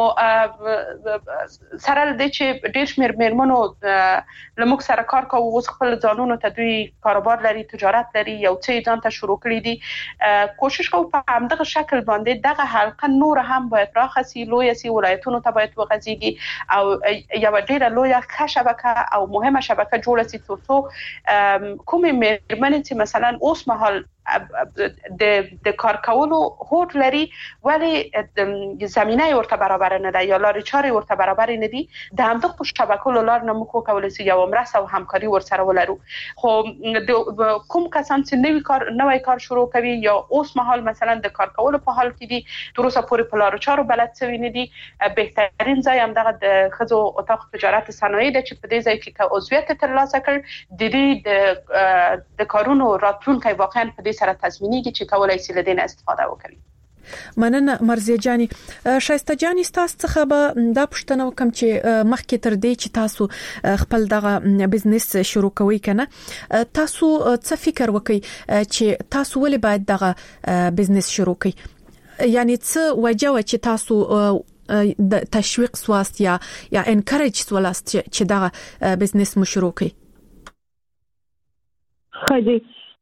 سره د چې ډیر شمیر میرمنو لمک سره کار کوي اوس خپل ځانونو ته دوی کاروبار لري تجارت لري یو څه ځان ته شروع کړی دي کوشش کوو په همدغه شکل باندې دغه حلقه نور هم باید راخسي لوی سي ولایتونو ته باید وغځيږي او یو ډیره لوی ښه شبکه او مهمه شبکه جوړه شي ترڅو کومې میرمنې چې مثلا اوس مهال د کار کولو هوډ لري ولی زمينه ورته برابر نه ده یا لارې چارې ورته برابر نه دي د همدغه شبکو لار نه مو کولای شي یو مرسته او همکاري ورسره ولرو خو کوم کسان چې نوې کار شروع کوي یا اوس مهال مثلا د کار کولو په حال کې دي تر اوسه پورې په لارو چارو بلد شوی نه دي بهترین ځای همدغه د خزو اتاق تجارت صنایع ده چې په دې ځای کې عضویت ترلاسه کړ د دې د کارونو راتلونکي واقعا په سره تضمینیږي چې کولای شي لدین استفاده وکړي مننه مرزیه جاني شایسته جاني تاسو څخه به دا پوښتنه وکم چې مخکې تر دې چې تاسو خپل دغه بزنس شروع کوئ کنه تاسو څه فکر وکئ چې تاسو ولې باید دغه بزنس شروع کړئ یعنی څه وجه و چې تاسو د تشویق سواست یا انکریج سواست چې دغه بزنس مو شروع کړئ خاجي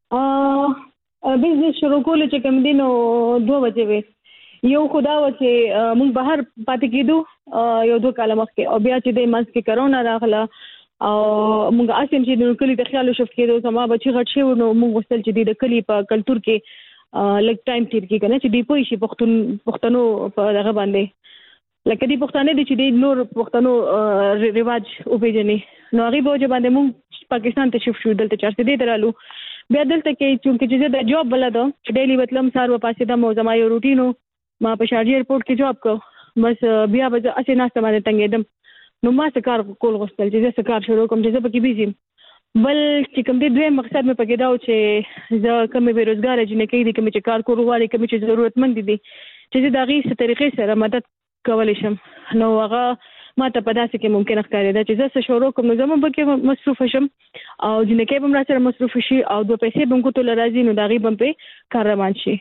بزنس شروع کول چې کوم دینو دوه وجې وي یو خدا و چې موږ بهر پاتې کېدو یو 2 کال مخکې او بیا چې د مانس کې کرونا راغله او موږ اسیم چې د کلی د خیال شفت کېدو سما بچی غټ شي نو موږ وستل چې د کلی په کلچر کې لګ ټایم تیر کې کنه چې دی پوي شي پښتنو په دغه باندې لکه دی پښتانه دي چې د نور پښتنو رواج او پیژنې نو هغه به باندې موږ پاکستان ته شفت شو دلته چارته دي درالو بیا دلته کې چې د جاب بلد ډیلی مطلب سار و پاسې د موزما یو روټینو ما په شارجه ایرپورټ کې جاب کو بس بیا به اسې ناشته باندې تنګېدم نو ما څه کار کول غوښتل چې زه کار شروع کوم چې زه پکې بيزم بل چې کوم دې دوی مقصد مې پکې دا و چې زه کوم بیروزګار جنکې دي کوم چې کار کول غواړي کوم چې ضرورتمند دي چې دا غي ست طریقې سره مدد کولای شم نو هغه ما ته په داسې کې ممکن ښکاري دا چې زه شروع کوم نو زموږ به مصروف شم او جنکې به مرسته مصروف شي او دوه پیسې به کوته لراځي نو دا غي به په کار روان شي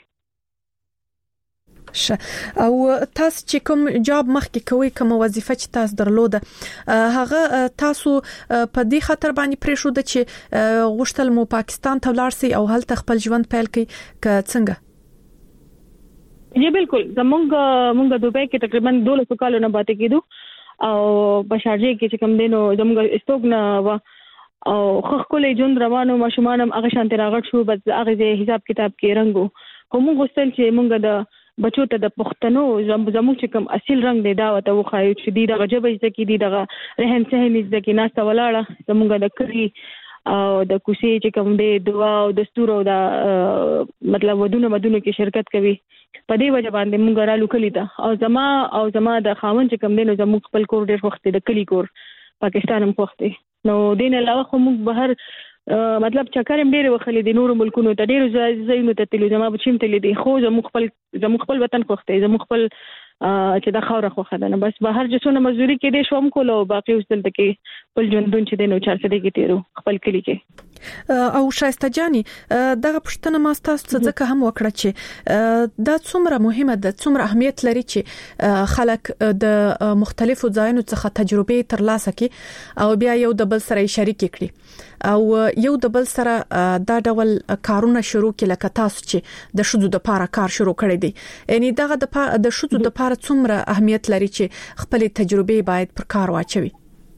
او تاسو چې کوم جاب مخکې کوي کوم وظیفه چې تاسو درلوده هغه تاسو په دې خاطر باندې پرې شو د چې غوښتل مو پاکستان ته ولاړ سي او هلته خپل ژوند پیل کړئ ک څنګه جی بالکل زمونږ دوبه کې تقریبا 12 کالو نه پاتې کېدو او په شارجه کې چې کوم دینو زموږ استوګ نه و او خخکلې جون روانو ماشومانم هغه شانت راغټ شو بس هغه حساب کتاب کې رنگو کوم غوښتل چې مونږ د بچو ته د پښتنو زموږ چې کوم اصل رنگ دی دا وته وخایو چې دی دغه جبې ځکه دی دغه رهن سهن ځکه ناسته ولاړه زموږ د کلی او د کوسي چې کوم دی دعا او دستور او د مطلب ودونه کې شرکت کوي په دې وجه باندې مونږ را لوکلی دا او زما د خاون چې کوم دی نو زموږ خپل کور ډېر وخت د کلی کور پاکستان هم وخت نو دین علاوه خو موږ بهر مطلب چکرم ډېر وخلې د نور ملکونو ته ډېر ځایونو ته تلو زما بچیم تللی دي خو زموږ خپل وطن وخت زموږ خپل چې د خاور خو خدانه بس بهر جسونه مزدوري کې دي شوم کولو باقي اوس دلته کې بل ژوندون چې دینو 400 کې تیرو خپل کلی کې او شایسته جاني دغه پښتنه ما تاسو ځکه هم وکړه چې دا څومره مهمه ده څومره اهمیت لري چې خلک د مختلفو ځایونو څخه تجربه ترلاسه کړي او بیا یو د بل سره شریک کړي او یو د بل سره دا ډول کارونه شروع کړي لکه تاسو چې د شذو د پاره کار شروع کړی دی یعنی دغه د شذو د پاره څومره اهمیت لري چې خپل تجربه باید پر کار واچوي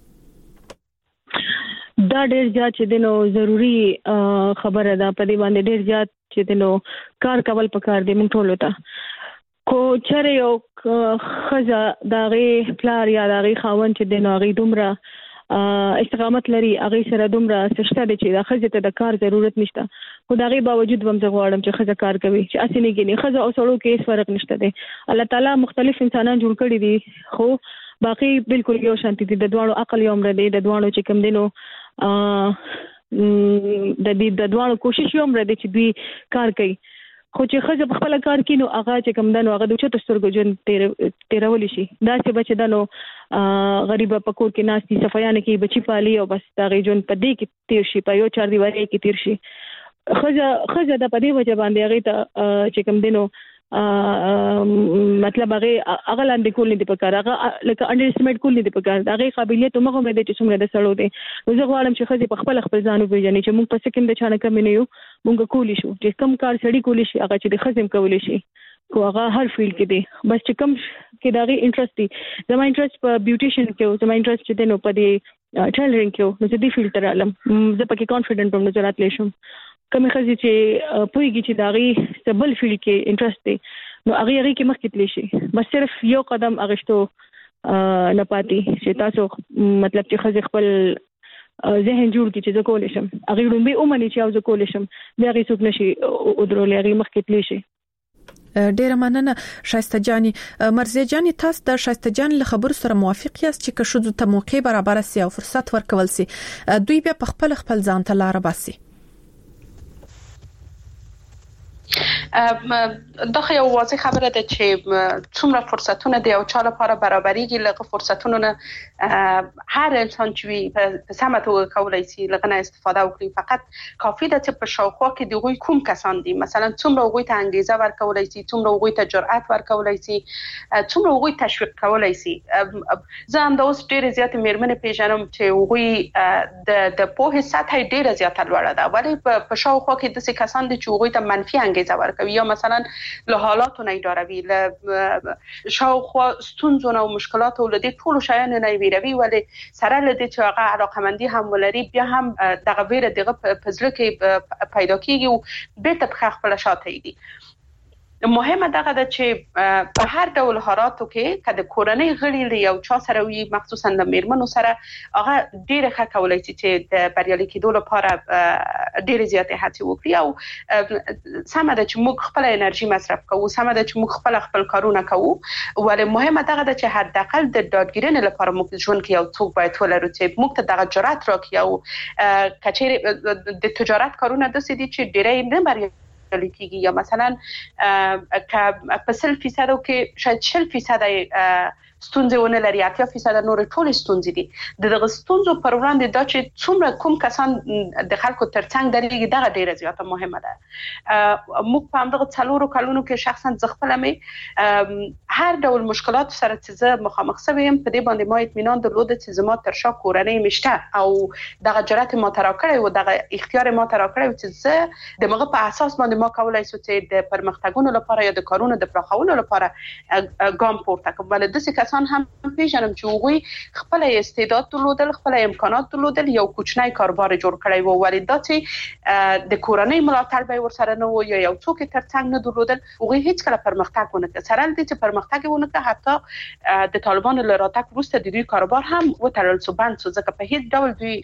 دا ډېر زیات چې دینو ضروری خبره ده په دې باندې ډېر زیات چې دینو کار کول پکار دی مونږ ټول ته کو چره یو خزا داغه پلار یا داغه خاون چې دینو غي دومره استقامت لري هغه سره دومره سشته دي چې د خزه ته د کار ضرورت نشته خو داغه باوجود هم زه غواړم چې خزه کار کوي چې اسینه کې خزه او سړو کې هیڅ فرق نشته دي الله تعالی مختلف انسانان جوړ کړی دي خو باقي بالکل یو شانتي دي د دوانو عقل یو مر دي د دوانو چې کوم دینو د دې د دوانو کوشش یو مر دي چې دوی کار کوي خو چې خزه په خپل کار کینو هغه چې کوم دنو هغه د چتو سترګو جون تیرول شي دا چې بچ دنو غریب په کور کې ناشتي صفایانه کې بچی پالي او بس دا غي جون په دې کې تیر شي په یو 4 دیوالۍ کې تیر شي خزه د پدې وجه باندې هغه ته چې کوم دنو مطلب هغه لاندې کول نه دي پکار هغه لکه انډر اسټیمیټ کول نه دي پکار هغه قابلیت موږ هم د چې څومره د سړو دي زه غواړم چې خزي په خپل ځانو پیژني چې موږ په سکند د چانه کم نه یو موږ کولی شو چې کم کار سړی کولی شي هغه چې د خزم کولی شي کو هغه هر فیلډ کې دي بس چې کم کې دغه انټرست دي زما انټرست په بیوټیشن کې او زما انټرست چې نو په دې ټیلرینګ کې نو زه دې فیلډ ته رالم زه پکې کانفیډنٹ وم نظر راتلی شم کومه خزي چې پويږي چې داغي سبل فیلډ کې انټرست دي نو هغه کې مخکې تلی شي بس صرف یو قدم اغشتو نه پاتې چې تاسو مطلب چې خزي خپل ذهن جوړ کی چې زه کولې شم هغه لومبي اومني چې او زه کولې شم بیا هغه څوک نشي او درولې هغه مخکې تلی شي ډیره مننه شایسته جاني مرزي جاني تاسو د شایسته جان له خبرو سره موافق یاست چې کښو ته موقع برابر سي او فرصت ورکول سي دوی بیا په خپل ځان ته لار باسي دا خو یو واضح خبره ده چې څومره فرصتونه دی او چا لپاره برابرېږي لکه فرصتونه نه هر انسان چې په سمه توګه کولای شي لکه نه استفاده وکړي فقط کافي ده چې په شاوخوا کې د غوي کوم کسان دي مثلا څومره غوي ته انګیزه ورکولای شي څومره غوي ته جرأت ورکولای شي څومره غوي تشویق کولای شي زه هم د اوس ډېر زیات میرمنې پیژنم چې غوي د پوهې سطح ډېر زیات لوړه ده ولی په شاوخوا کې د څه کسان دي چې غوي ته منفي انګیزه ورکوي یا مثلا له حالاتو نه ایداروي له شاوخوا ستونزو او مشکلاتو له دې ټولو شیانو نه ویروي ولی سره له دې چې هغه علاقمندي هم ولري بیا هم دغه ویره دغه په ځل کې پیدا کیږي او بیرته په خپل شاته دي مهمه دغه ده چې په هر ډول حالاتو کې کله کورنۍ غړي یو چا سره وي مخصوصا د میرمنو سره هغه ډیره ښه کولای شي چې د بریالي کېدو لپاره ډیره زیاتې هڅې وکړي او سمه ده چې موږ خپل انرژي مصرف کوو سمه ده چې موږ خپل کارونه کوو ولې مهمه دغه ده چې هر دقل د دادګیرنې لپاره موږ ژوند کې یو څوک باید ولرو چې موږ ته دغه جرأت راکړي او کچېره د تجارت کارونه د سې دي چې ډیره نه بریالي کیږي یا مثلا په 100% کې شاید 40% ستونزې ونه لري 80% نور ټول ستونزې دي دغه ستونزو پر وړاندې دا چې څومره کوم کسان د خلکو ترڅنګ درېږي دا ډیره زیاته مهمه ده موږ په همدغه څلورو کلونو کې شخصا زغفل مې هر ډول مشکلات سره چې زه مخامخ شوم په دې باندې ما اطمینان درلود چې زما ترشا کورنۍ مشته او دغه جرأت ما ترا کړی او دغه اختیار ما ترا کړی چې زه دغه په اساس باندې ما کولای شو چې د پرمختګونو لپاره یا د کارونو د پراخولو لپاره ګام پورته کړم ولې د کسان هم پیژنم چې هغوی خپل استعداد درلودل خپل امکانات درلودل یو کوچنی کاروبار جوړ کړی وو ولې دا چې د کورنۍ ملاتړ به ورسره نه و یا یو څوک ترڅنګ نه درلودل هغوی هیڅ کله پرمختګ ونه کړ سره دې چې پرمختګ ونه کړ حتی د طالبانو له راتګ وروسته د دوی کاروبار هم وتړل شو بند شو ځکه په هیڅ ډول دوی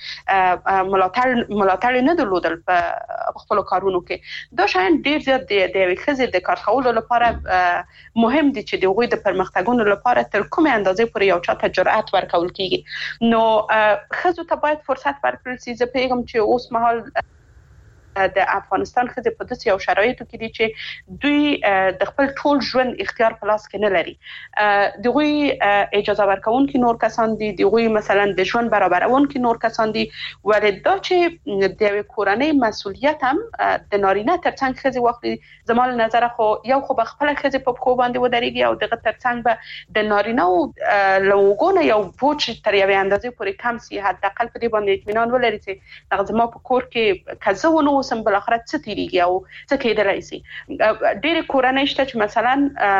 ملاتړ نه درلودل په خپل کارونو کې دا شاین ډیر زیات د یوې ښځې د کار کولو لپاره مهم دي چې د هغوی د پرمختګونو لپاره تر کومه اندازې پورې یو چاته جرأت ورکول کیږي نو ښځو ته باید فرصت ورکړل شي زه پیغام چې اوس مهال د افغانستان خزه په داسې یو شرایطو کې دي چې دوی د خپل ټول ژوند اختیار په لاس کې نه لري. دوی اجازه ورکوونکي نور کسان دي، دوی مثلا د ژوند برابرونکي نور کسان دي، ولې دا چې د کورنۍ مسؤلیت هم د نارینه ترڅنګ خزه واخلي. زموږ نظر خو یو خو به خپل خزه په خو باندې ودرېږي او دغه ترڅنګ به د نارینه او لوګونه یو بوج تر یوې اندازې پورې کم سي، حتی اقل په دې باندې اطمینان ولري چې دغه زما په کور کې کزونه سم بل اخر څه تیریږي او څه کېدلای شي. ډېر کورنۍ شته چې مثلا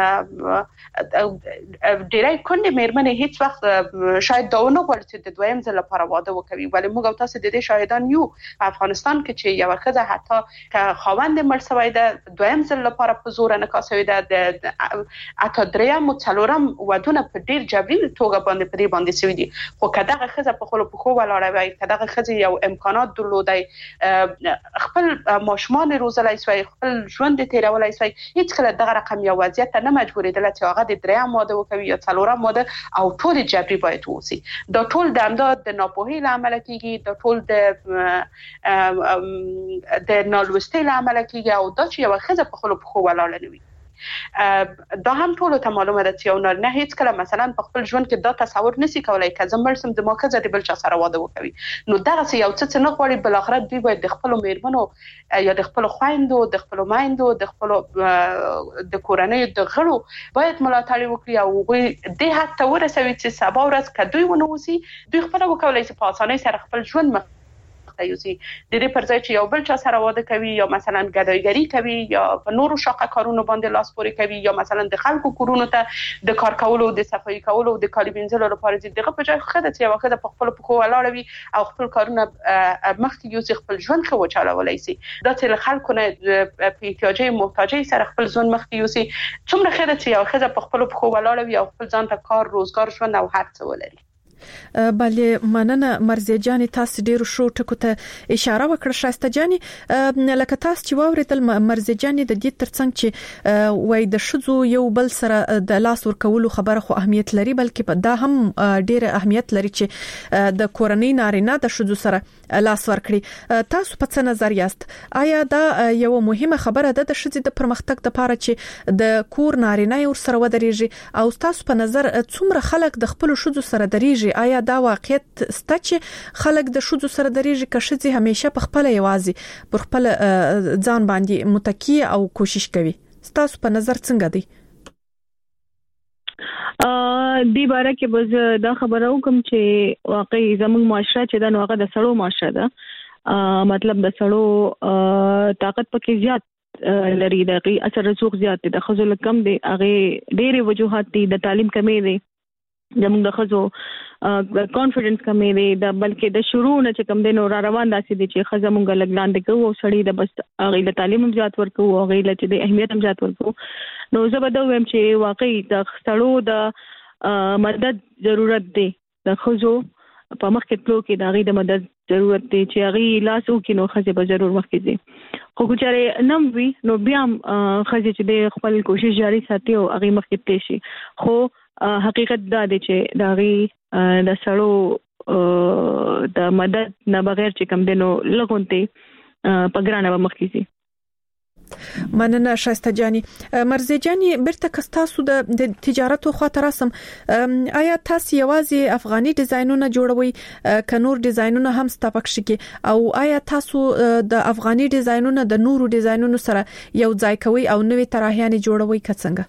ډېرای کونډې مېرمنې هیڅ وخت شاید داونه غواړي چې د دویم ځل لپاره واده وکړي، ولی موږ او تاسو د دې شاهدان یو په افغانستان کې چې یو ښځه حتی که خاوند مړ شوی ده دویم ځل لپاره په زور نکاح شوی ده، د اته دریم او څلورم ودونه په ډېر جبري توګه باندې شوی دي. خو که دغه ښځه په خپل پخو ولاړه وای، که دغه ښځه یو امکانات درلودای، خپل ماشومان روزلای شوی، خپل ژوند تیرولای شوی، هیڅ کله دغه رقم یو وضعیت نه مجبورېدل چې هغه د دریم واده وکوي یا څلورم واده او ټول جبري باید وسی. دا ټول د امداد د ناپوهۍ له امله کیږي، دا ټول د نالوستۍ له امله کیږي او دا چې یو ښځه په خپل پخو ولاړه نه وي. دا هم ټول ته معلومه ده چې یو نارینه هیڅ کله مثلا په خپل ژوند کې دا تصور نشي کولای چې زموږ سم د موخه د بل چا سره واده وکوي. نو دغه یو څه نه غواړي، بل اخر دوی باید د خپل میرمنو یا د خپل خويندو، د خپل مایندو، د خپل د کورنۍ د غړو باید ملاتړ وکړي او دوی د حتی ورسوي چې سبا ورځ کدوې ونوسي دوی خپل وکولای شي په اسانۍ سره خپل ژوند یوسي. د دې پر ځای چې یو بل چا سره واده کوي یا مثلا ګدایګری کوي یا په نورو شاقه کارونو باندې لاس پورې کوي یا مثلا د خلکو کورونو ته د کار کولو، د صفایي کولو، د کالي وینځلو لپاره چې دغه په ځای خدای چې یو خدای په خپل پخو ولاړ وي او خپل کارونه مخکې یوسي، خپل ژوند خو چلولای شي. دا چې خلکو نه په احتیاجي محتاجي سره خپل ژوند مخکې یوسي، څومره خدای چې یو خدای په خپل پخو ولاړ وي او خپل ځان ته کار، روزګار، ژوند او هر څه ولري. بله مننه مرزیه جان، تاسو ډیرو شو ټکو ته اشاره وکړه. شایسته جان، لکه تاسو چې واوریدل مرزیه جان د دې ترڅنګ چې وای د شذو یو بل سره د لاس ورکولو خبره خو اهمیت لري، بلکې دا هم ډیره اهمیت لري چې د کورنۍ نارینه د شذو سره لاس ورکړي. تاسو په څه نظر یاست؟ آیا دا یو مهمه خبره ده د شذې د پرمختګ لپاره چې د کور نارینه ور سره ودرېږي؟ او تاسو په نظر څومره خلک د خپل شذو سره درېږي؟ آیا دا واقعیت سته چې خلک د شذو سره درېږي که شذې همیشه په خپل یوازې پر خپل ځان باندې متکی او کوشش کوي؟ تاسو په نظر څنګه دی؟ دی باره کې بز دا خبره وکم چې واقعي زموږ معاشره چې دا نوغه د سړو معاشره ده، مطلب د سړو طاقت پکې زیات لري، د اثر رسوخ زیات دي، د خزو کم دي، هغه ډېری وجوهات دي، د تعلیم کمی دي، زموږ د خزو کانفیډنس کمی دی، د بلکې د شروع نه چې کم دینو را روان داسې دي چې خزه مونږ لګلان دي کوو او سړی د بس هغه د تعلیم هم زیات ورکو او هغه له چې د اهمیت هم زیات ورکو. نو زه به دا وایم چې واقعي د سړو د مدد ضرورت دی، د خزو په مخ کې تلو کې د هغه د مدد ضرورت دی چې هغه لاس وکړي، نو خزه به ضرور مخکې ځي. خو ګچاره نم وی نو بیا خزه چې د خپل کوشش جاری ساتي او هغه مخکې تلي شي. خو حقیقت دا دی چې داغي د سړو د مدد نه بغیر چې کم دینو لګونته پګرانه مخکې سي. مننه شایسته جانی. مرزیه جانی، برته کستاسو د تجارت خو ترسم، آیا تاسو یوازې افغاني ډیزاینونه جوړوي که نور ډیزاینونه هم ستاپک شي؟ او آیا تاسو د افغاني ډیزاینونه د نورو ډیزاینونو سره یو ځای کوي او نوې طرحیانې جوړوي که څنګه؟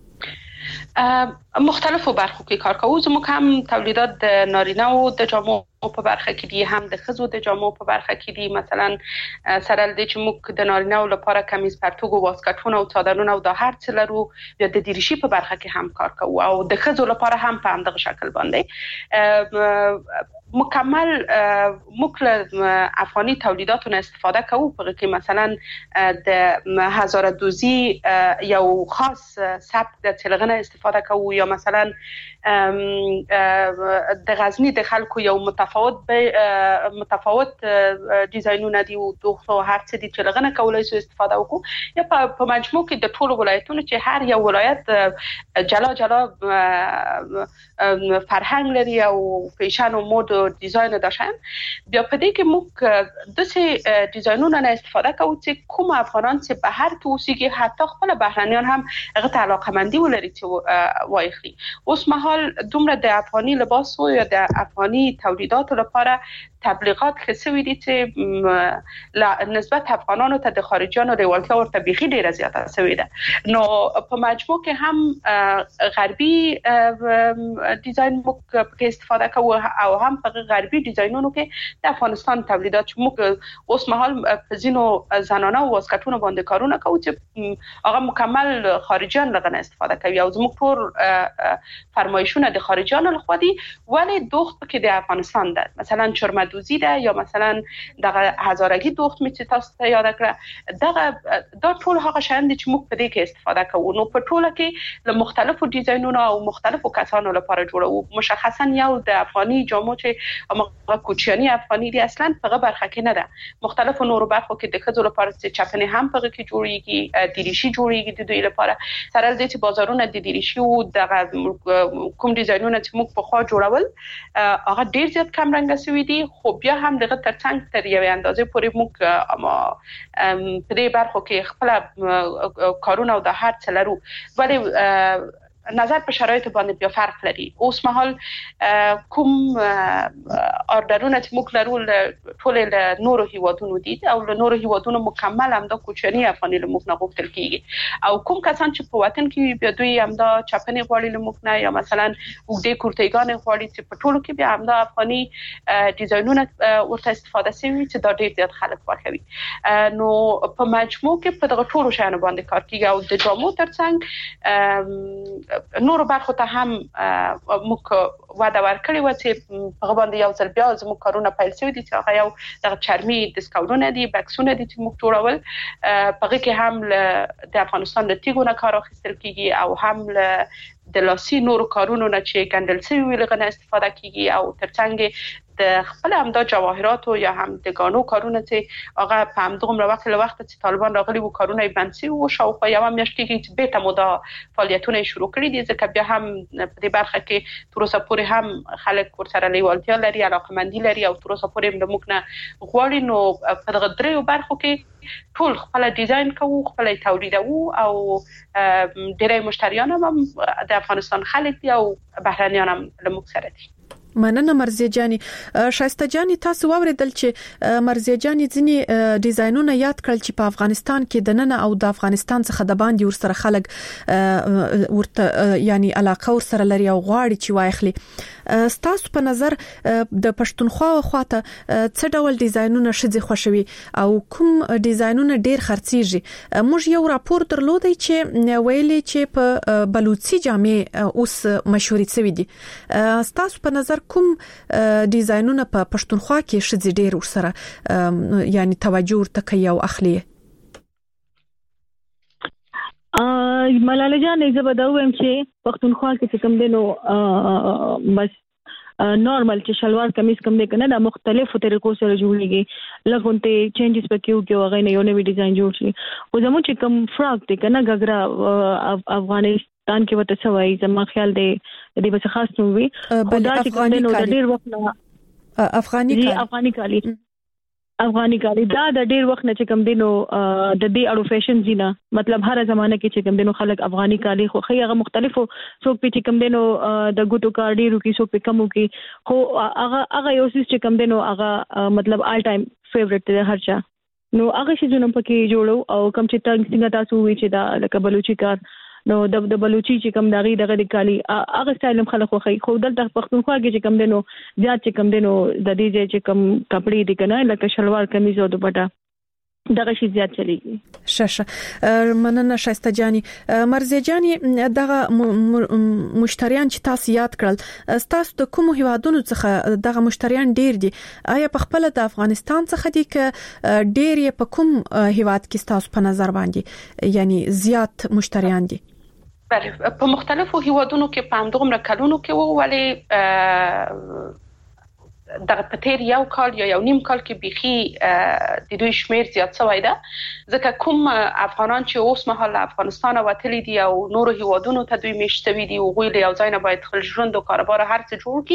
مختلفو برخو کې کار کوو. زموږ هم تولیدات د نارینه او د جامو په برخه کې دي، هم د خزو د جامو په برخه کې دي. مثلا سره د چې موږ د نارینه لپاره کمیز، پرتوګ او واسکټونه او څادرونه او د هر څه لرو، یا د دریشي په برخه کې هم کار کوو او د خزو لپاره هم په همدغه شکل باندې مکمل موږ افغاني تولیداتونه استفاده کوو. په کې مثلا د هزاره دوزی یو خاص سبک د تلغنه استفاده کوو، یا مثلا د غزنی د خلکو یو متفاوت ډیزاینونه دي او دوه هر څه دي چې لغنه کولای شو استفاده وکړو یا په مجموع کې د ټولو ولایتونو چې هر یو ولایت جلا فرهنګ لري او فیشن او مود او ډیزاین داشتن بیا په دې کې موږ د څه ډیزاینونو نه استفاده کوو چې کوم افغانان چې بهر کې اوسېږي حتی خپل بهرانيان هم هغه ته علاقه‌مندي ولري چې وایخلي اوس مهال دومره د افغاني لباس او یا د افغاني تولیداتو لپاره تبلیغات خصوصي دي چې نسبت افغانانو ته د خارجيانو لیوالتیا ورته بيخي ډیره زیاته شوې ده نو په مجموع کې هم غربي ډیزاین موږ په استفاده کوو او هم په غربي ډیزاینونو کې د افغانستان تولیدات چې موږ اوس مهال په ځینو زنانه او واسکټونو باندې کارونه کوو چې هغه مکمل خارجيان لغنه استفاده کوي او زموږ ټول فرمایشونه د خارجيانو لخوا دي ولی دوخت کې د افغانستان ده مثلا چرمدوزی ده یا مثلا دغه هزارگی دوخت می چې تاسو ته یاد کړه دغه دا ټول هغه شیان دي چې موږ په دې کې استفاده کوو نو په ټوله کې له مختلفو ډیزاینونو او مختلفو کسانو لپاره جوړو مشخصا یو د افغاني جامو چې هغه کوچیانی افغاني دي اصلا په برخه کې نه ده مختلفو نورو برخو کې د خځو لپاره چې چپنې هم په کې جوړیږي دیریشي جوړیږي د دوی لپاره سره د دې بازارونه د دیریشي او د کوم ډیزاینونه چې موږ په خوا جوړول هغه ډیر زیات کم رنګ شوی دي خو بیا هم دغه ترڅنګ تر یوې اندازې پورې موږ په دې برخو کې خپل کارونه او د هر څه لرو ولی نظر په شرایط باندې بیا فرق لري اوس مهال کوم اوردرونه چې موږ لرو ټول له نورو هیوادونو دي او له نورو هیوادونو مکمل هم د کوچنی افغاني له موږ نه غوښتل کیږي او کوم کسان چې په وطن کې بیا دوی هم د چپنې غوړي له موږ نه یا مثلا وګړي کورتېګان غوړي چې په ټولو کې بیا هم د افغاني ډیزاینونه ورته استفاده شوی چې دا ډېر زیات خلک خوښوي نو په مجموع کې په دغه ټولو شیانو باندې کار کیږي او د جامو ترڅنګ نور برخو ته هم موږ وعده ورکړی و چې په باندې یو ځل بیا زموږ کارونه پیل شوي دي چې هغه یو د چرمي دسکاونونه دي بکسونه دي چې موږ جوړول په کې هم د افغانستان د تیګو نه کار اخیستل کیږي او هم د لاسي نورو کارونو نه چې ګندل شوی لغنه استفاده کیږي او ترڅنګ د خپل همدا جواهرات او یا هم د غانو کارونه چې هغه په همدغه وخت له وخت چې طالبان راغلي وو کارونه یې بند شي او شاوخوا یو میاشت کې چې به ته مودا فعالیتونه شروع کړي دي ځکه بیا هم په دې برخه کې تر اوسه پورې هم خلک ورسره لیوالتیا لري علاقمندي لري او تر اوسه پورې د موږ نه غواړي نو په دغه دریو برخو کې ټول خپل ډیزاین کوو خپل تولیدوو او ډېری مشتریان هم د افغانستان خلک دي او بهرانيان هم له موږ سره دي مننه مرزیه جانی شایسته جانی تاسو واوریدل چې مرزیه جانی ځینی ډیزاینونه یاد کړل چې په افغانستان کې د نن او د افغانستان څخه د باندې ورسره خلک ورته یعنی علاقه ورسره لري او غواړي چې وایخلي ستاسو په نظر د پښتونخوا خواته څه ډول ډیزاینونه شذ خوشوي او کوم ډیزاینونه ډیر خرڅيږي موږ یو راپور درلودی چې ویلي چې په بلوچي جامې اوس مشهوري شوی دي ستاسو په نظر کوم ډیزاینونه په پښتونخوا کې شذ ډیر ورسره یعنی توجه ورته کوي او اخلي ملاله جان زه به دا وایم چې پښتونخوا کې کوم دینو بس نورمال چې شلوار کمیس کوم دی کنه د مختلفو طریقو سره جوړیږي لګونته چینجز پکې وکړو هغه نه یو نوی ډیزاین جوړ شي او زموږ چې کوم فراک دی کنه غغرا افغانستان کې وته سوای زما خیال دی دې به خاص نو وي خدا چې کوم دی نو د ډیر وخت نه افغاني کالی دا د ډیر وخت نه چې کوم دینو د دې اړو فیشن زینا مطلب هر زمانه کې چې کوم دینو خلک افغاني کالی خو هغه مختلفو څوک په چې کوم دینو د ګوتو کارډي روکي څوک په کمو کې خو هغه یو څه چې کوم دینو هغه مطلب آل ټایم فیورټ دی هر چا نو هغه شي جنم پکې جوړو او کوم چې څنګه تاسو وی چې دا لکه بلوچي کار نو د بلوچي چې کوم دغه د کالی هغه سټایل خلک خو خو دلته پښتونخوا کې چې کوم دینو زیات چې کوم دینو د دې چې کوم کپڑے دي کنه لکه شلوار کمیز او دوپټه دغه شی زیات چلیږي شاشه مننه شایسته جانی مرزیه جانی دغه مشتریان چې تاسو یاد کړل تاسو د کوم هیوادونو څخه دغه مشتریان ډیر دي آیا په خپل د افغانستان څخه دي ک ډیر په کوم هیواد کې تاسو په نظر باندې یعنی زیات مشتریان دي بله په مختلفو هیوادونو کې په همدغه کلونو کې وو ولی دغه پتیر یو کال یا یو نیم کال کې بيخي د دوی شمیر زیات شوی ده ځکه کوم افغانان چې اوس مهال افغانستان وتلی دي او نور هیوادونو ته دوی میشتوي دي او غوی له یو ځای نه باید خپل ژوند او کاروبار هر څه جوړ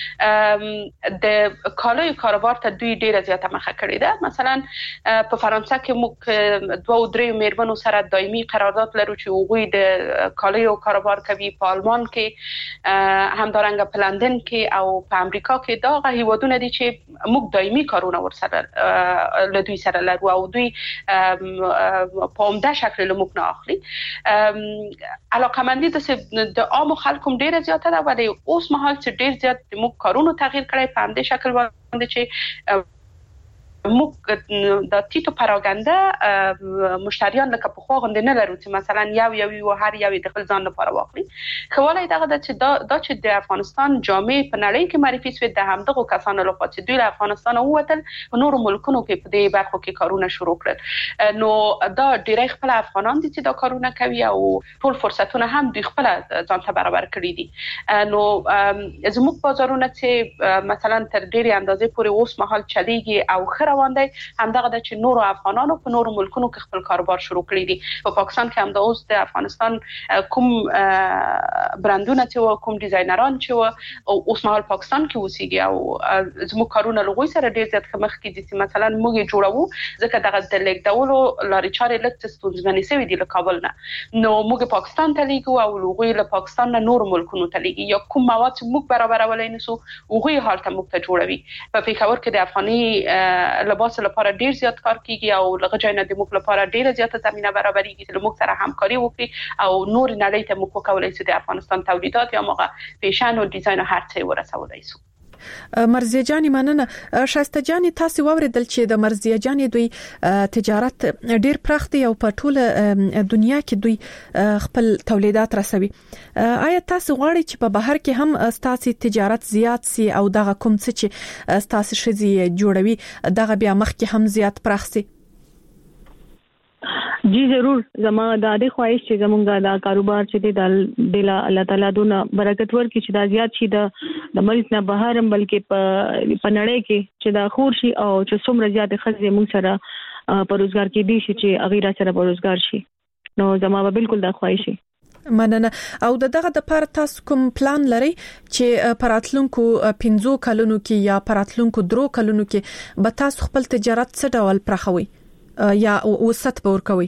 کړي د کالای کاروبار ته دوی ډیره زیاته مخه کړې ده. مثلا په فرانسه کې موږ 2-3 میرمنو سره دایمي قرارداد لرو چې غوی د کالای کاروبار کوي. په آلمان کې همدارنګه په لندن کې او په امریکا کې دا هیوادونه دي چې موږ دایمي کارونه ورسره له دوی سره لرو او دوی په عمده شکل له موږ نه اخلي. علاقمندي د عام خلکو ډیره زیاته ده ولی اوس مهال چې ډیر زیات موږ کارونه تغییر کړی په همدې شکل باندې چې موږ د تیتو پراګنده مشتریان لکه په خو غوند نه لرو چې مثلا یو هر یو د خپل ځان لپاره واخلي. خواله دغه د چې د افغانستان جامع په نړۍ کې معرفي شوی د همدغه کسانو لپاره چې دوی له افغانستان ووتل په نورو ملکونو کې په دې برخو کې کارونه شروع کړل. نو دا ډیری خپل افغانان دي چې دا کارونه کوي او ټول فرصتونه هم دوی خپل ځان ته برابر کړی دي. نو زموږ بازارونه چې مثلا تر ډیره اندازې پورې اوس مهال چلیږي او روان دی همدغه د چې نورو افغانانو په نورو ملکونو کې خپل کاروبار شروع کړی دي. په پاکستان کې هم د اوس د افغانستان کوم برندونه چې کوم ډیزاینران چې او اوس مهال پاکستان کې اوسېږي او زموږ کارونه لغوي سره ډیر زیات مخ کې دي چې مثلا موږ جوړو ځکه دغه د لیکدولو لارې چارې لږ ستونزمنې شوې دي له کابل نه. نو موږ پاکستان ته لیږو او لغوي له پاکستان نه نور ملکونو ته لیږي یا کوم مواد چې موږ برابرولای نشو لغوي حالت موږ ته جوړوي. په پیښور کې د افغاني لباس لپاره ډیر زیات کار کیږي او لږ ځای نه د موږ لپاره ډیره زیاته زمينه برابرېږي چې موږ سره همکاري وکړي او نور نړۍ ته موږ کولای شو د افغانستان تولیدات یا موږ فیشن او ډیزاین او هر څه ورسولای شو. مرزیه جانی مننه. شایسته جانی تاسو واوریدل چې د مرزیه جانی دوی تجارت ډیر پراخ دی او په ټوله دنیا کې دوی خپل تولیدات رسوي. آیا تاسو غواړئ چې په بهر کې هم ستاسو تجارت زیات سي او دغه کوم څه چې ستاسو شذي جوړوي دغه بیا مخ کې هم زیات پراخ سي؟ جی ضرور. زما د دې خواهش چې زمونږ دا کاروبار چې د الله تعالی دونه برکت ورکړي چې دا زیات شي د ملک نه بهر هم بلکې په نړۍ کې چې دا خور شي او چې څومره زیات خلک موږ سره په روزګار کې دي چې اغیرا سره په روزګار شي. نو زما به بالکل دا خواهش شي. مننه. او دغه د پر تاسو کوم پلان لري چې پراتلونکو 15 کلونو کې یا پراتلونکو 3 کلونو کې به تاسو خپل تجارت څه ډول پراخوي یا وسط پور کوي؟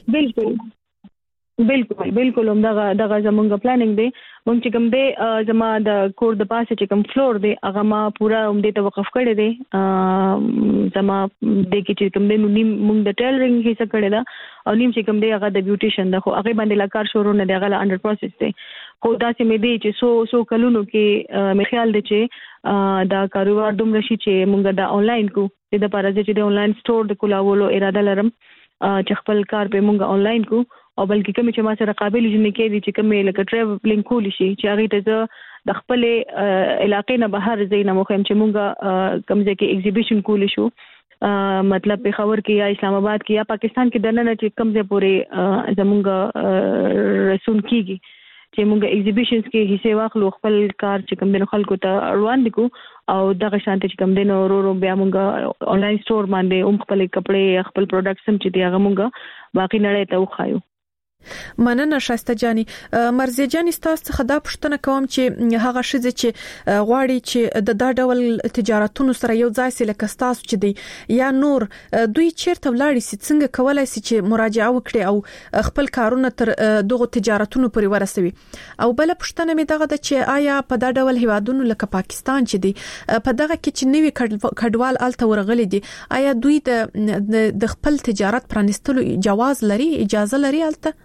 بالکل همدغه زمونږ پلانینګ دی. مونږ چې کوم دی زما د کور د پاسه چې کوم فلور دی هغه ما پورا دې ته وقف کړی دی. زما د کې چې کوم دی نو نیم مونږ د ټیلرینګ هیڅ کړی دا او نیم چې کوم دی هغه د بیوټیشن دا خو هغه باندې لا کار شروع نه دی هغه انډر پروسس دی. خو دا چې مې دی چې سو کلونو کې مې خیال دی چې دا کاروبار دومره شي چې مونږ دا آنلاین کو د لپاره چې د آنلاین سٹور د کولولو اراده لرم چې خپل کار په مونږ آنلاین کو او بلکې کوم چې ما سره قابل جن کې دي چې کوم لکه ټریولینګ کول شي چې هغه ته د خپل علاقې نه بهر زینه مخم چې مونږ کوم ځای کې ایگزیبیشن کول شو مطلب په خبر کې یا اسلام آباد کې یا پاکستان کې دنه چې کوم ځای پورې زمونږ رسون کیږي چې مونږ ایگزیبیشنز کې حصے واخلو خپل کار چې کوم د خلکو ته روان دي کو او دغه شانته چې کوم دین ورو بیا مونږ آنلاین سٹور باندې خپل کپڑے خپل پروډکټس هم چې دی هغه مونږ باقي نړۍ ته وخایو. مننه شایسته جانی. مرزیه جانی تاسو څخه دا پوښتنه کوم چې هغه شذ چې غواړي چې د دا ډول تجارتونو سره یو ځای سي لکه تاسو چې دی یا نور دوی چیرته ولاړی سي څنګه کولای سي چې مراجعه وکړي او خپل کارونه تر دغه تجارتونو پورې ورسوي. او بل پوښتنه مې دغه د چې آیا په دا ډول هیوادونو لکه پاکستان چې دی په دغه کې چې نوی کډوال الته ورغلي دي آیا دوی د خپل تجارت پرانستلو جواز لري اجازه لري الته؟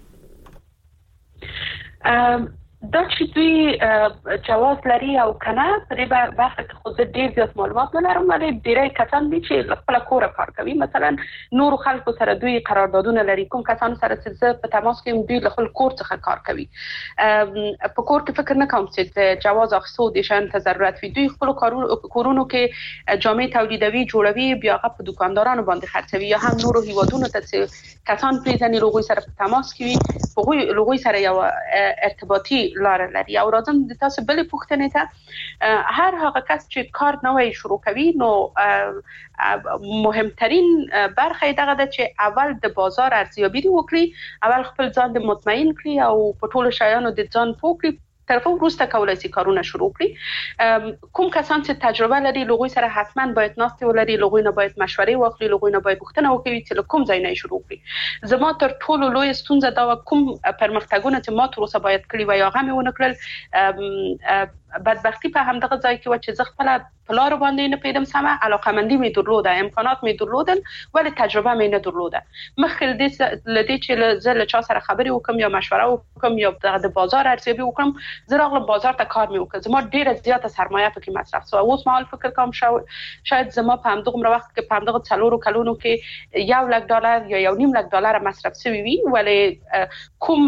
دا چې دوی جواز لري او کنه په دې برخه کې خو ډیر زیات معلومات نه لرم ولی ډیری کسان دي چې خپل کور کار کوي. مثلا نور خلکو سره دوی قراردادونه لري کوم کسان سره چې په تماس کې دوی خپل کور څخه کار کوي. په کور کې فکر نه کوم چې جواز اخیستو د شان ته ضرورت وي. دوی خپل کورونو کې جامع تولیدوي جوړوي بیا هغه په دکاندارانو باندې خرڅوي یا هم نور هیوادونو ته چې کسان پیژني لوګوي سره په تماس کې وي په لوګوي سره یو ارتباطي لار لري. او راځم د تاسو بلې پوښتنې ته. هر هغه کس چې کار نوې شروع کوي نو مهمترین برخه دغه ده چې اول د بازار ارزیابي وکړي، اول خپل ځان د مطمئن کړي او په ټولو شیانو د ځان پوه کړي، طرفه وروسته کولای شي کارونه شروع کړي. کوم کسان چې تجربه لري لغوی سره حتما باید ناستې ولري، لغوی نه باید مشورې واخلي، لغوی نه باید پوښتنه وکړي چې کوم ځای نه شروع کړي. زما تر ټولو لوی ستونزه دا کوم پرمختګونه چې ما تر اوسه باید کړی و یا هغه مې ونه کړل، بدبختی په همدغه ځای کې و چې زه خپل پلار باندې نه پیدم سمه، علاقمندي مې درلوده، امکانات مې درلودل ولی تجربه مې نه درلوده. مخکې لدې چې زه له چا سره خبرې وکم یا مشوره وکم یا د بازار ارزیابي وکم، زه راغلم بازار ته کار مې وکړ، زما ډیره زیاته سرمایه پکې مصرف شو. اوس مهال فکر کوم شاید زما په همدغه وخت کې په همدغه 4 کلونو کې $1,00,000 یا $1,500,000 مصرف شوی وي، ولی کوم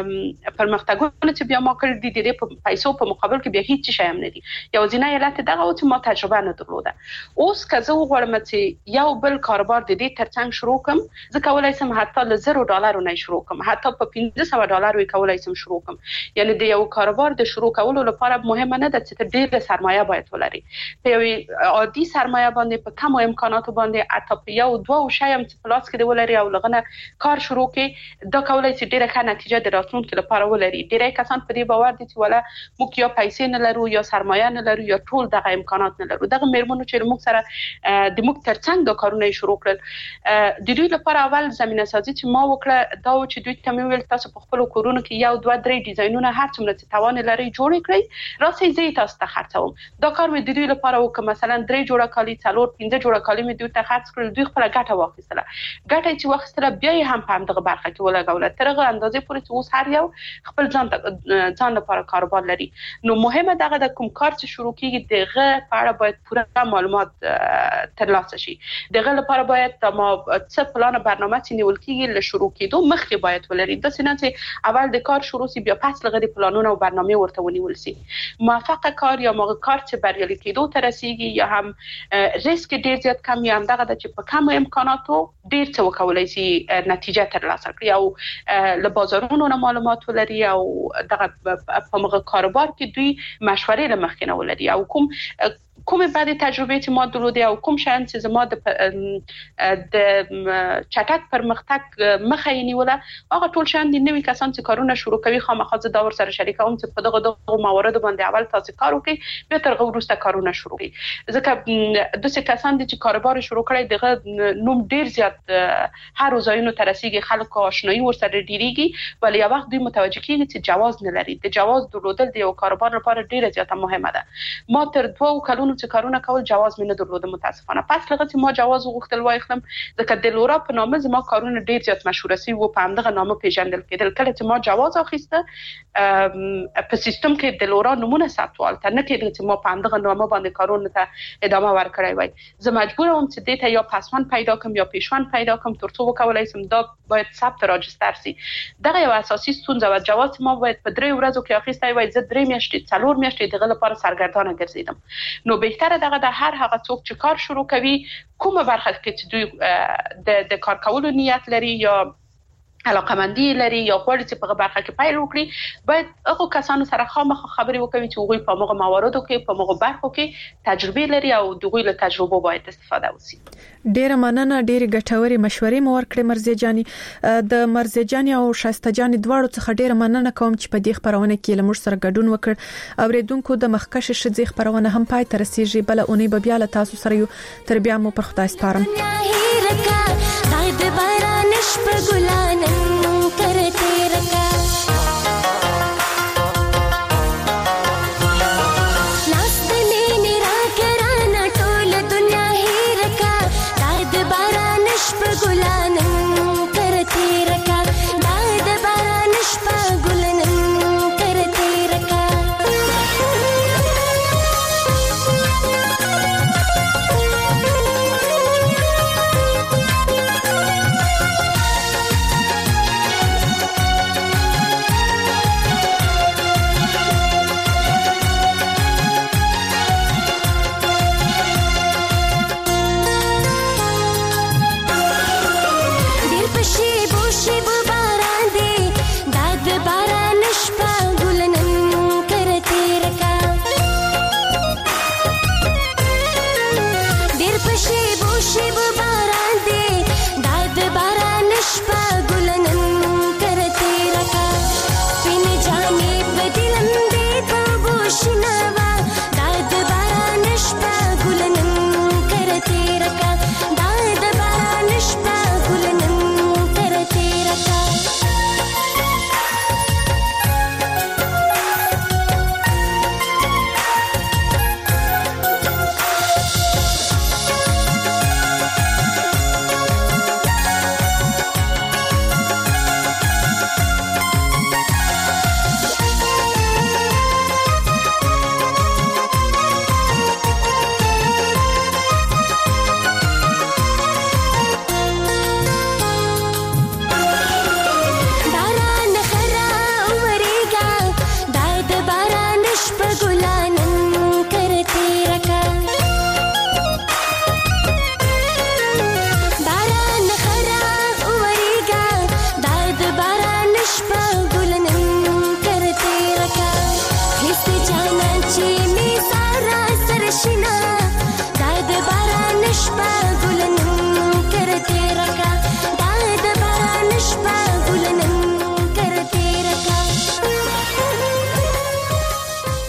پرمختګونه چې بیا ما کړی دي د پیسو په مقابل کې بیا هیڅ شی هم نه دي. یو ځینې علت دغه او چې ما تجربه نه درلوده. اوس که زه وغواړم چې یو بل کاروبار د دې ترڅنګ شروع کړم، زه کولای شم حتی له $0 نه شروع کړم، حتی په $500 کولای شم شروع کړم. یعنی د یو کاروبار د شروع کولو لپاره مهمه نه ده چې ډېر سرمایه باید ولري. په یو عادي سرمایه باندې په کم امکاناتو باندې حتی په یو دوه شی هم چې پلاس کې ولري او لغنه کار شروع کړي، دا کولای شي ډېره ښه نتیجه د راتلونکي لپاره ولري. ډېری کسان په دې باور دي چې ولا موږ یا پیسې نه لرو یا سرمایه نه لرو یا ټول دغه امکانات نه لرو. دغه میرمنو چې موږ سره د موږ ترڅنګ د کارونه شروع کړل، د دوی لپاره اول زمينه سازي چې ما وکړه دا چې دوی ته مې ویل تاسو په خپل کورونو کې یو دوه درې ډیزاینونه هر څومره چې توان لري جوړ کړئ، راځي زه تاسو ته خرڅوم. دا کار مې د دوی لپاره وکړ. مثلا 3 جوړه کالي 4-5 جوړه کالي مې دوی ته خرڅ کړل، دوی خپل ګټه واخیستله. ګټه چې واخیستله بیا یې هم په همدغه برخه کې ولګوله تر هغه اندازې پورې چې اوس هر یو خپل ځان لپاره کاروبار لري. نو مهمه دغه د کوم کار چې شروع کیږي دغه په اړه باید پوره معلومات ترلاسه شي. دغه لپاره باید ما څه پلان برنامه چې نیول کیږي له شروع کېدو مخکې باید ولري. د سینه چې اول د کار شروع سي بیا پس لغړي پلانونه او برنامه ورته ونیول سي. موفق کار یا موږ کار چې بریالي کېدو ته رسیږي یا هم ریسک ډیر زیات کم یا هم دغه چې په کم امکاناتو ډیر څه وکولای سي نتیجه ترلاسه کړي او له بازارونو نه معلومات ولري او دغه په موږ کاروبار کې دوی مشورې له مخکې نه ولري او کومه بعد تجربه چې ما درلوده او کوم شان چې زما د چټک پرمختګ مخه یې نیوله، هغه ټول شان دي نوې کسان چې کارونه شروع کوي خامخا زه دا ور سره شریکوم چې په دغه موارد باندې اول تاسو کار وکړئ بیا تر وروسته کارونه شروع کړئ. ځکه د څه کسان دي چې کاروبار شروع کړي دغه نوم ډیر زیات هر ځایونو ته رسیدي، خلکو آشنایی ور سره ډیریږي، ولی یو وخت دوی متوجه کیږي چې جواز نه لري. د جواز درلودل د یو کاروبار لپاره ډیره زیاته مهمه ده. ما تر 2 کلونو چې کارونه کول جواز مې نه درلوده متاسفانه. پس لغه چې ما جواز وغوښتل وایخلم ځکه د لورا په نامه زما کارونه ډیر زیات مشهور سي و په همدغه نامه پیژندل کېدل. کله چې ما جواز اخیسته په سیستم کې د لورا نمونه ثبتول ته نه کېدل چې ما په همدغه نامه باندې کارونه ته ادامه ورکړی وای. زه مجبور وم چې دې ته یا پسوند پیدا کوم یا پیشوند پیدا کوم ترڅو وکولای شم دا باید ثبت راجستر سي. دغه یو اساسي ستونزه و. جواز ما باید په 3 ورځو کې اخیسته وای. زه 3 میاشتې 4 میاشتې دغه لپاره سرګردانه ګرځیدم. نو بهتره دغه د هر هغه څوک چې کار شروع کوي کومه برخه کې چې دوی د کار کولو نیت لري یا علاقمندي لري یا غواړي چې په برخه کې پیل وکړي، باید هغه کسانو سره خامخا خبرې وکړي چې هغوی په هغه مواردو کې په هغه برخو کې تجربه لري او دغه له تجربه باید استفاده وشي. ډېر مننه، ډېر ګټوري مشورې مو ورکړې مرزي جاني. د مرزي جاني او شایسته جاني دواړو څخه ډېر مننه کوم چې په دې خبرونه کې له موږ سره ګډون وکړ. اوریدونکو د مخکش شذې خبرونه هم پای ته رسیږي، بل اونۍ به بیا له تاسو سره یو. تر بیا مو پر خدای سپارم.